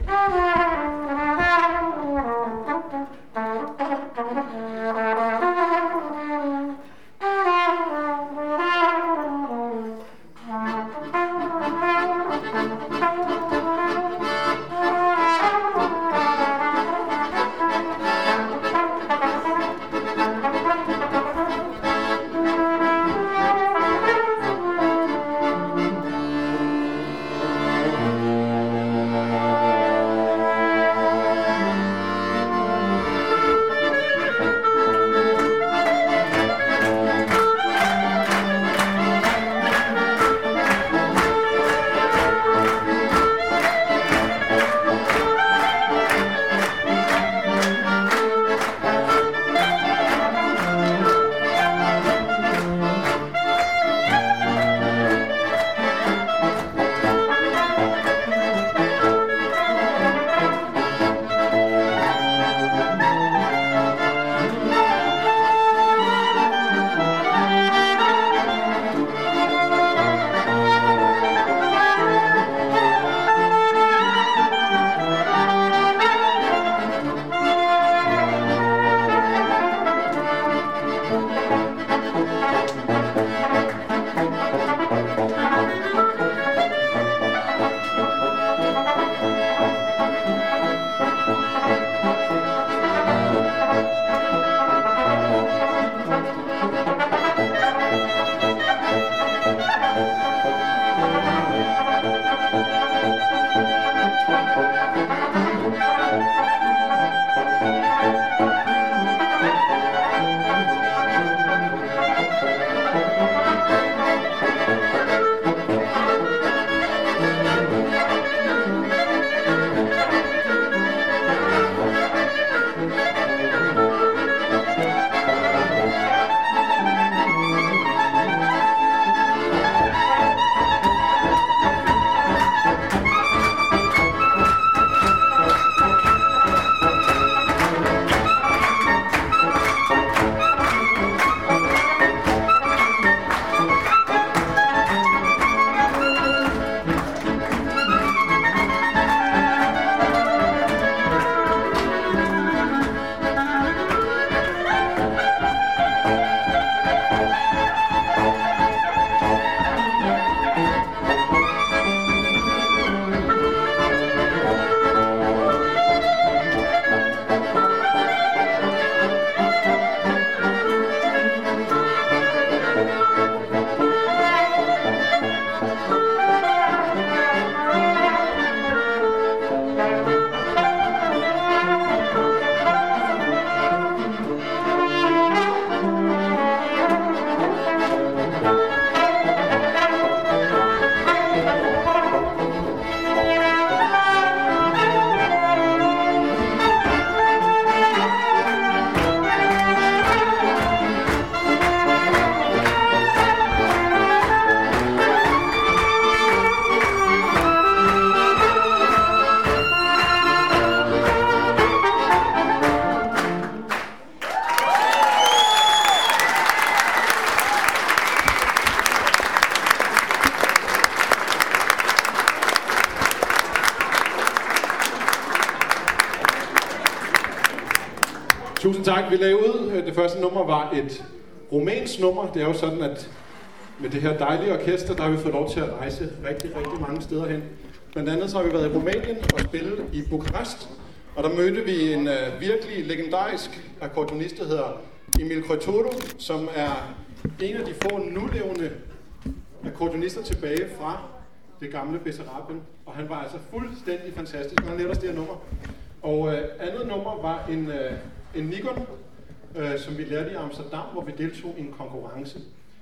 Tusind tak. Vi lagde ud. Det første nummer var et rumænsk nummer. Det er jo sådan, at med det her dejlige orkester, der har vi fået lov til at rejse rigtig, rigtig mange steder hen. Blandt andet så har vi været i Rumænien og spillet i Bukarest. Og der mødte vi en uh, virkelig legendarisk akkordionist, der hedder Emil Croitoru, som er en af de få nulevende akkordionister tilbage fra det gamle Bessarabien. Og han var altså fuldstændig fantastisk. Han lærte os det her nummer. Og uh, andet nummer var en, uh, en Nigon, uh, som vi lærte i Amsterdam, hvor vi deltog i en konkurrence.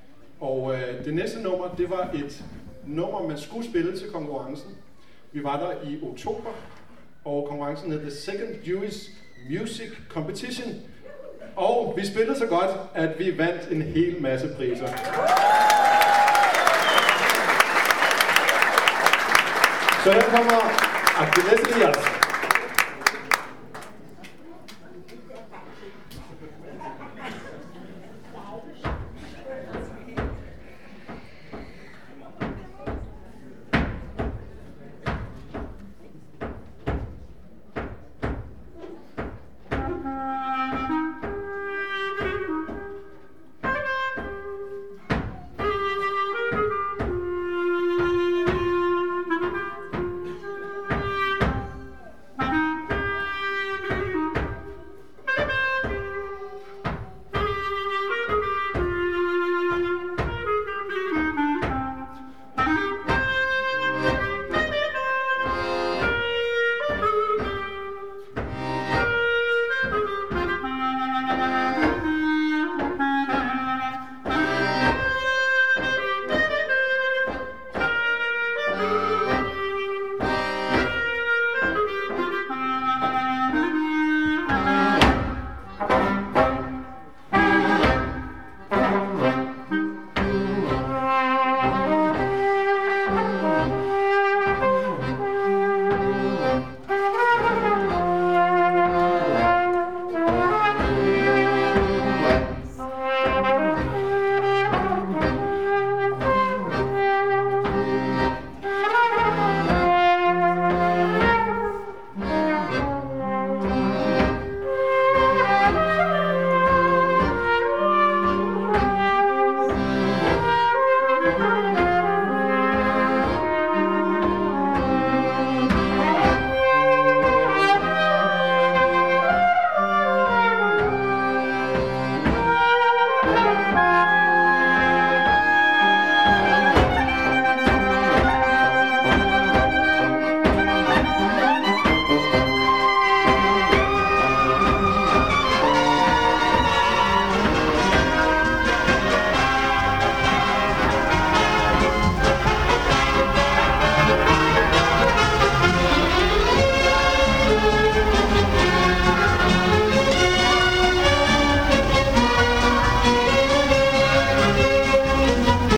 Og uh, det næste nummer, det var et nummer, man skulle spille til konkurrencen. Vi var der i oktober, og konkurrencen hed The Second Jewish Music Competition. Og vi spillede så godt, at vi vandt en hel masse priser. Så her kommer Achilles Elias.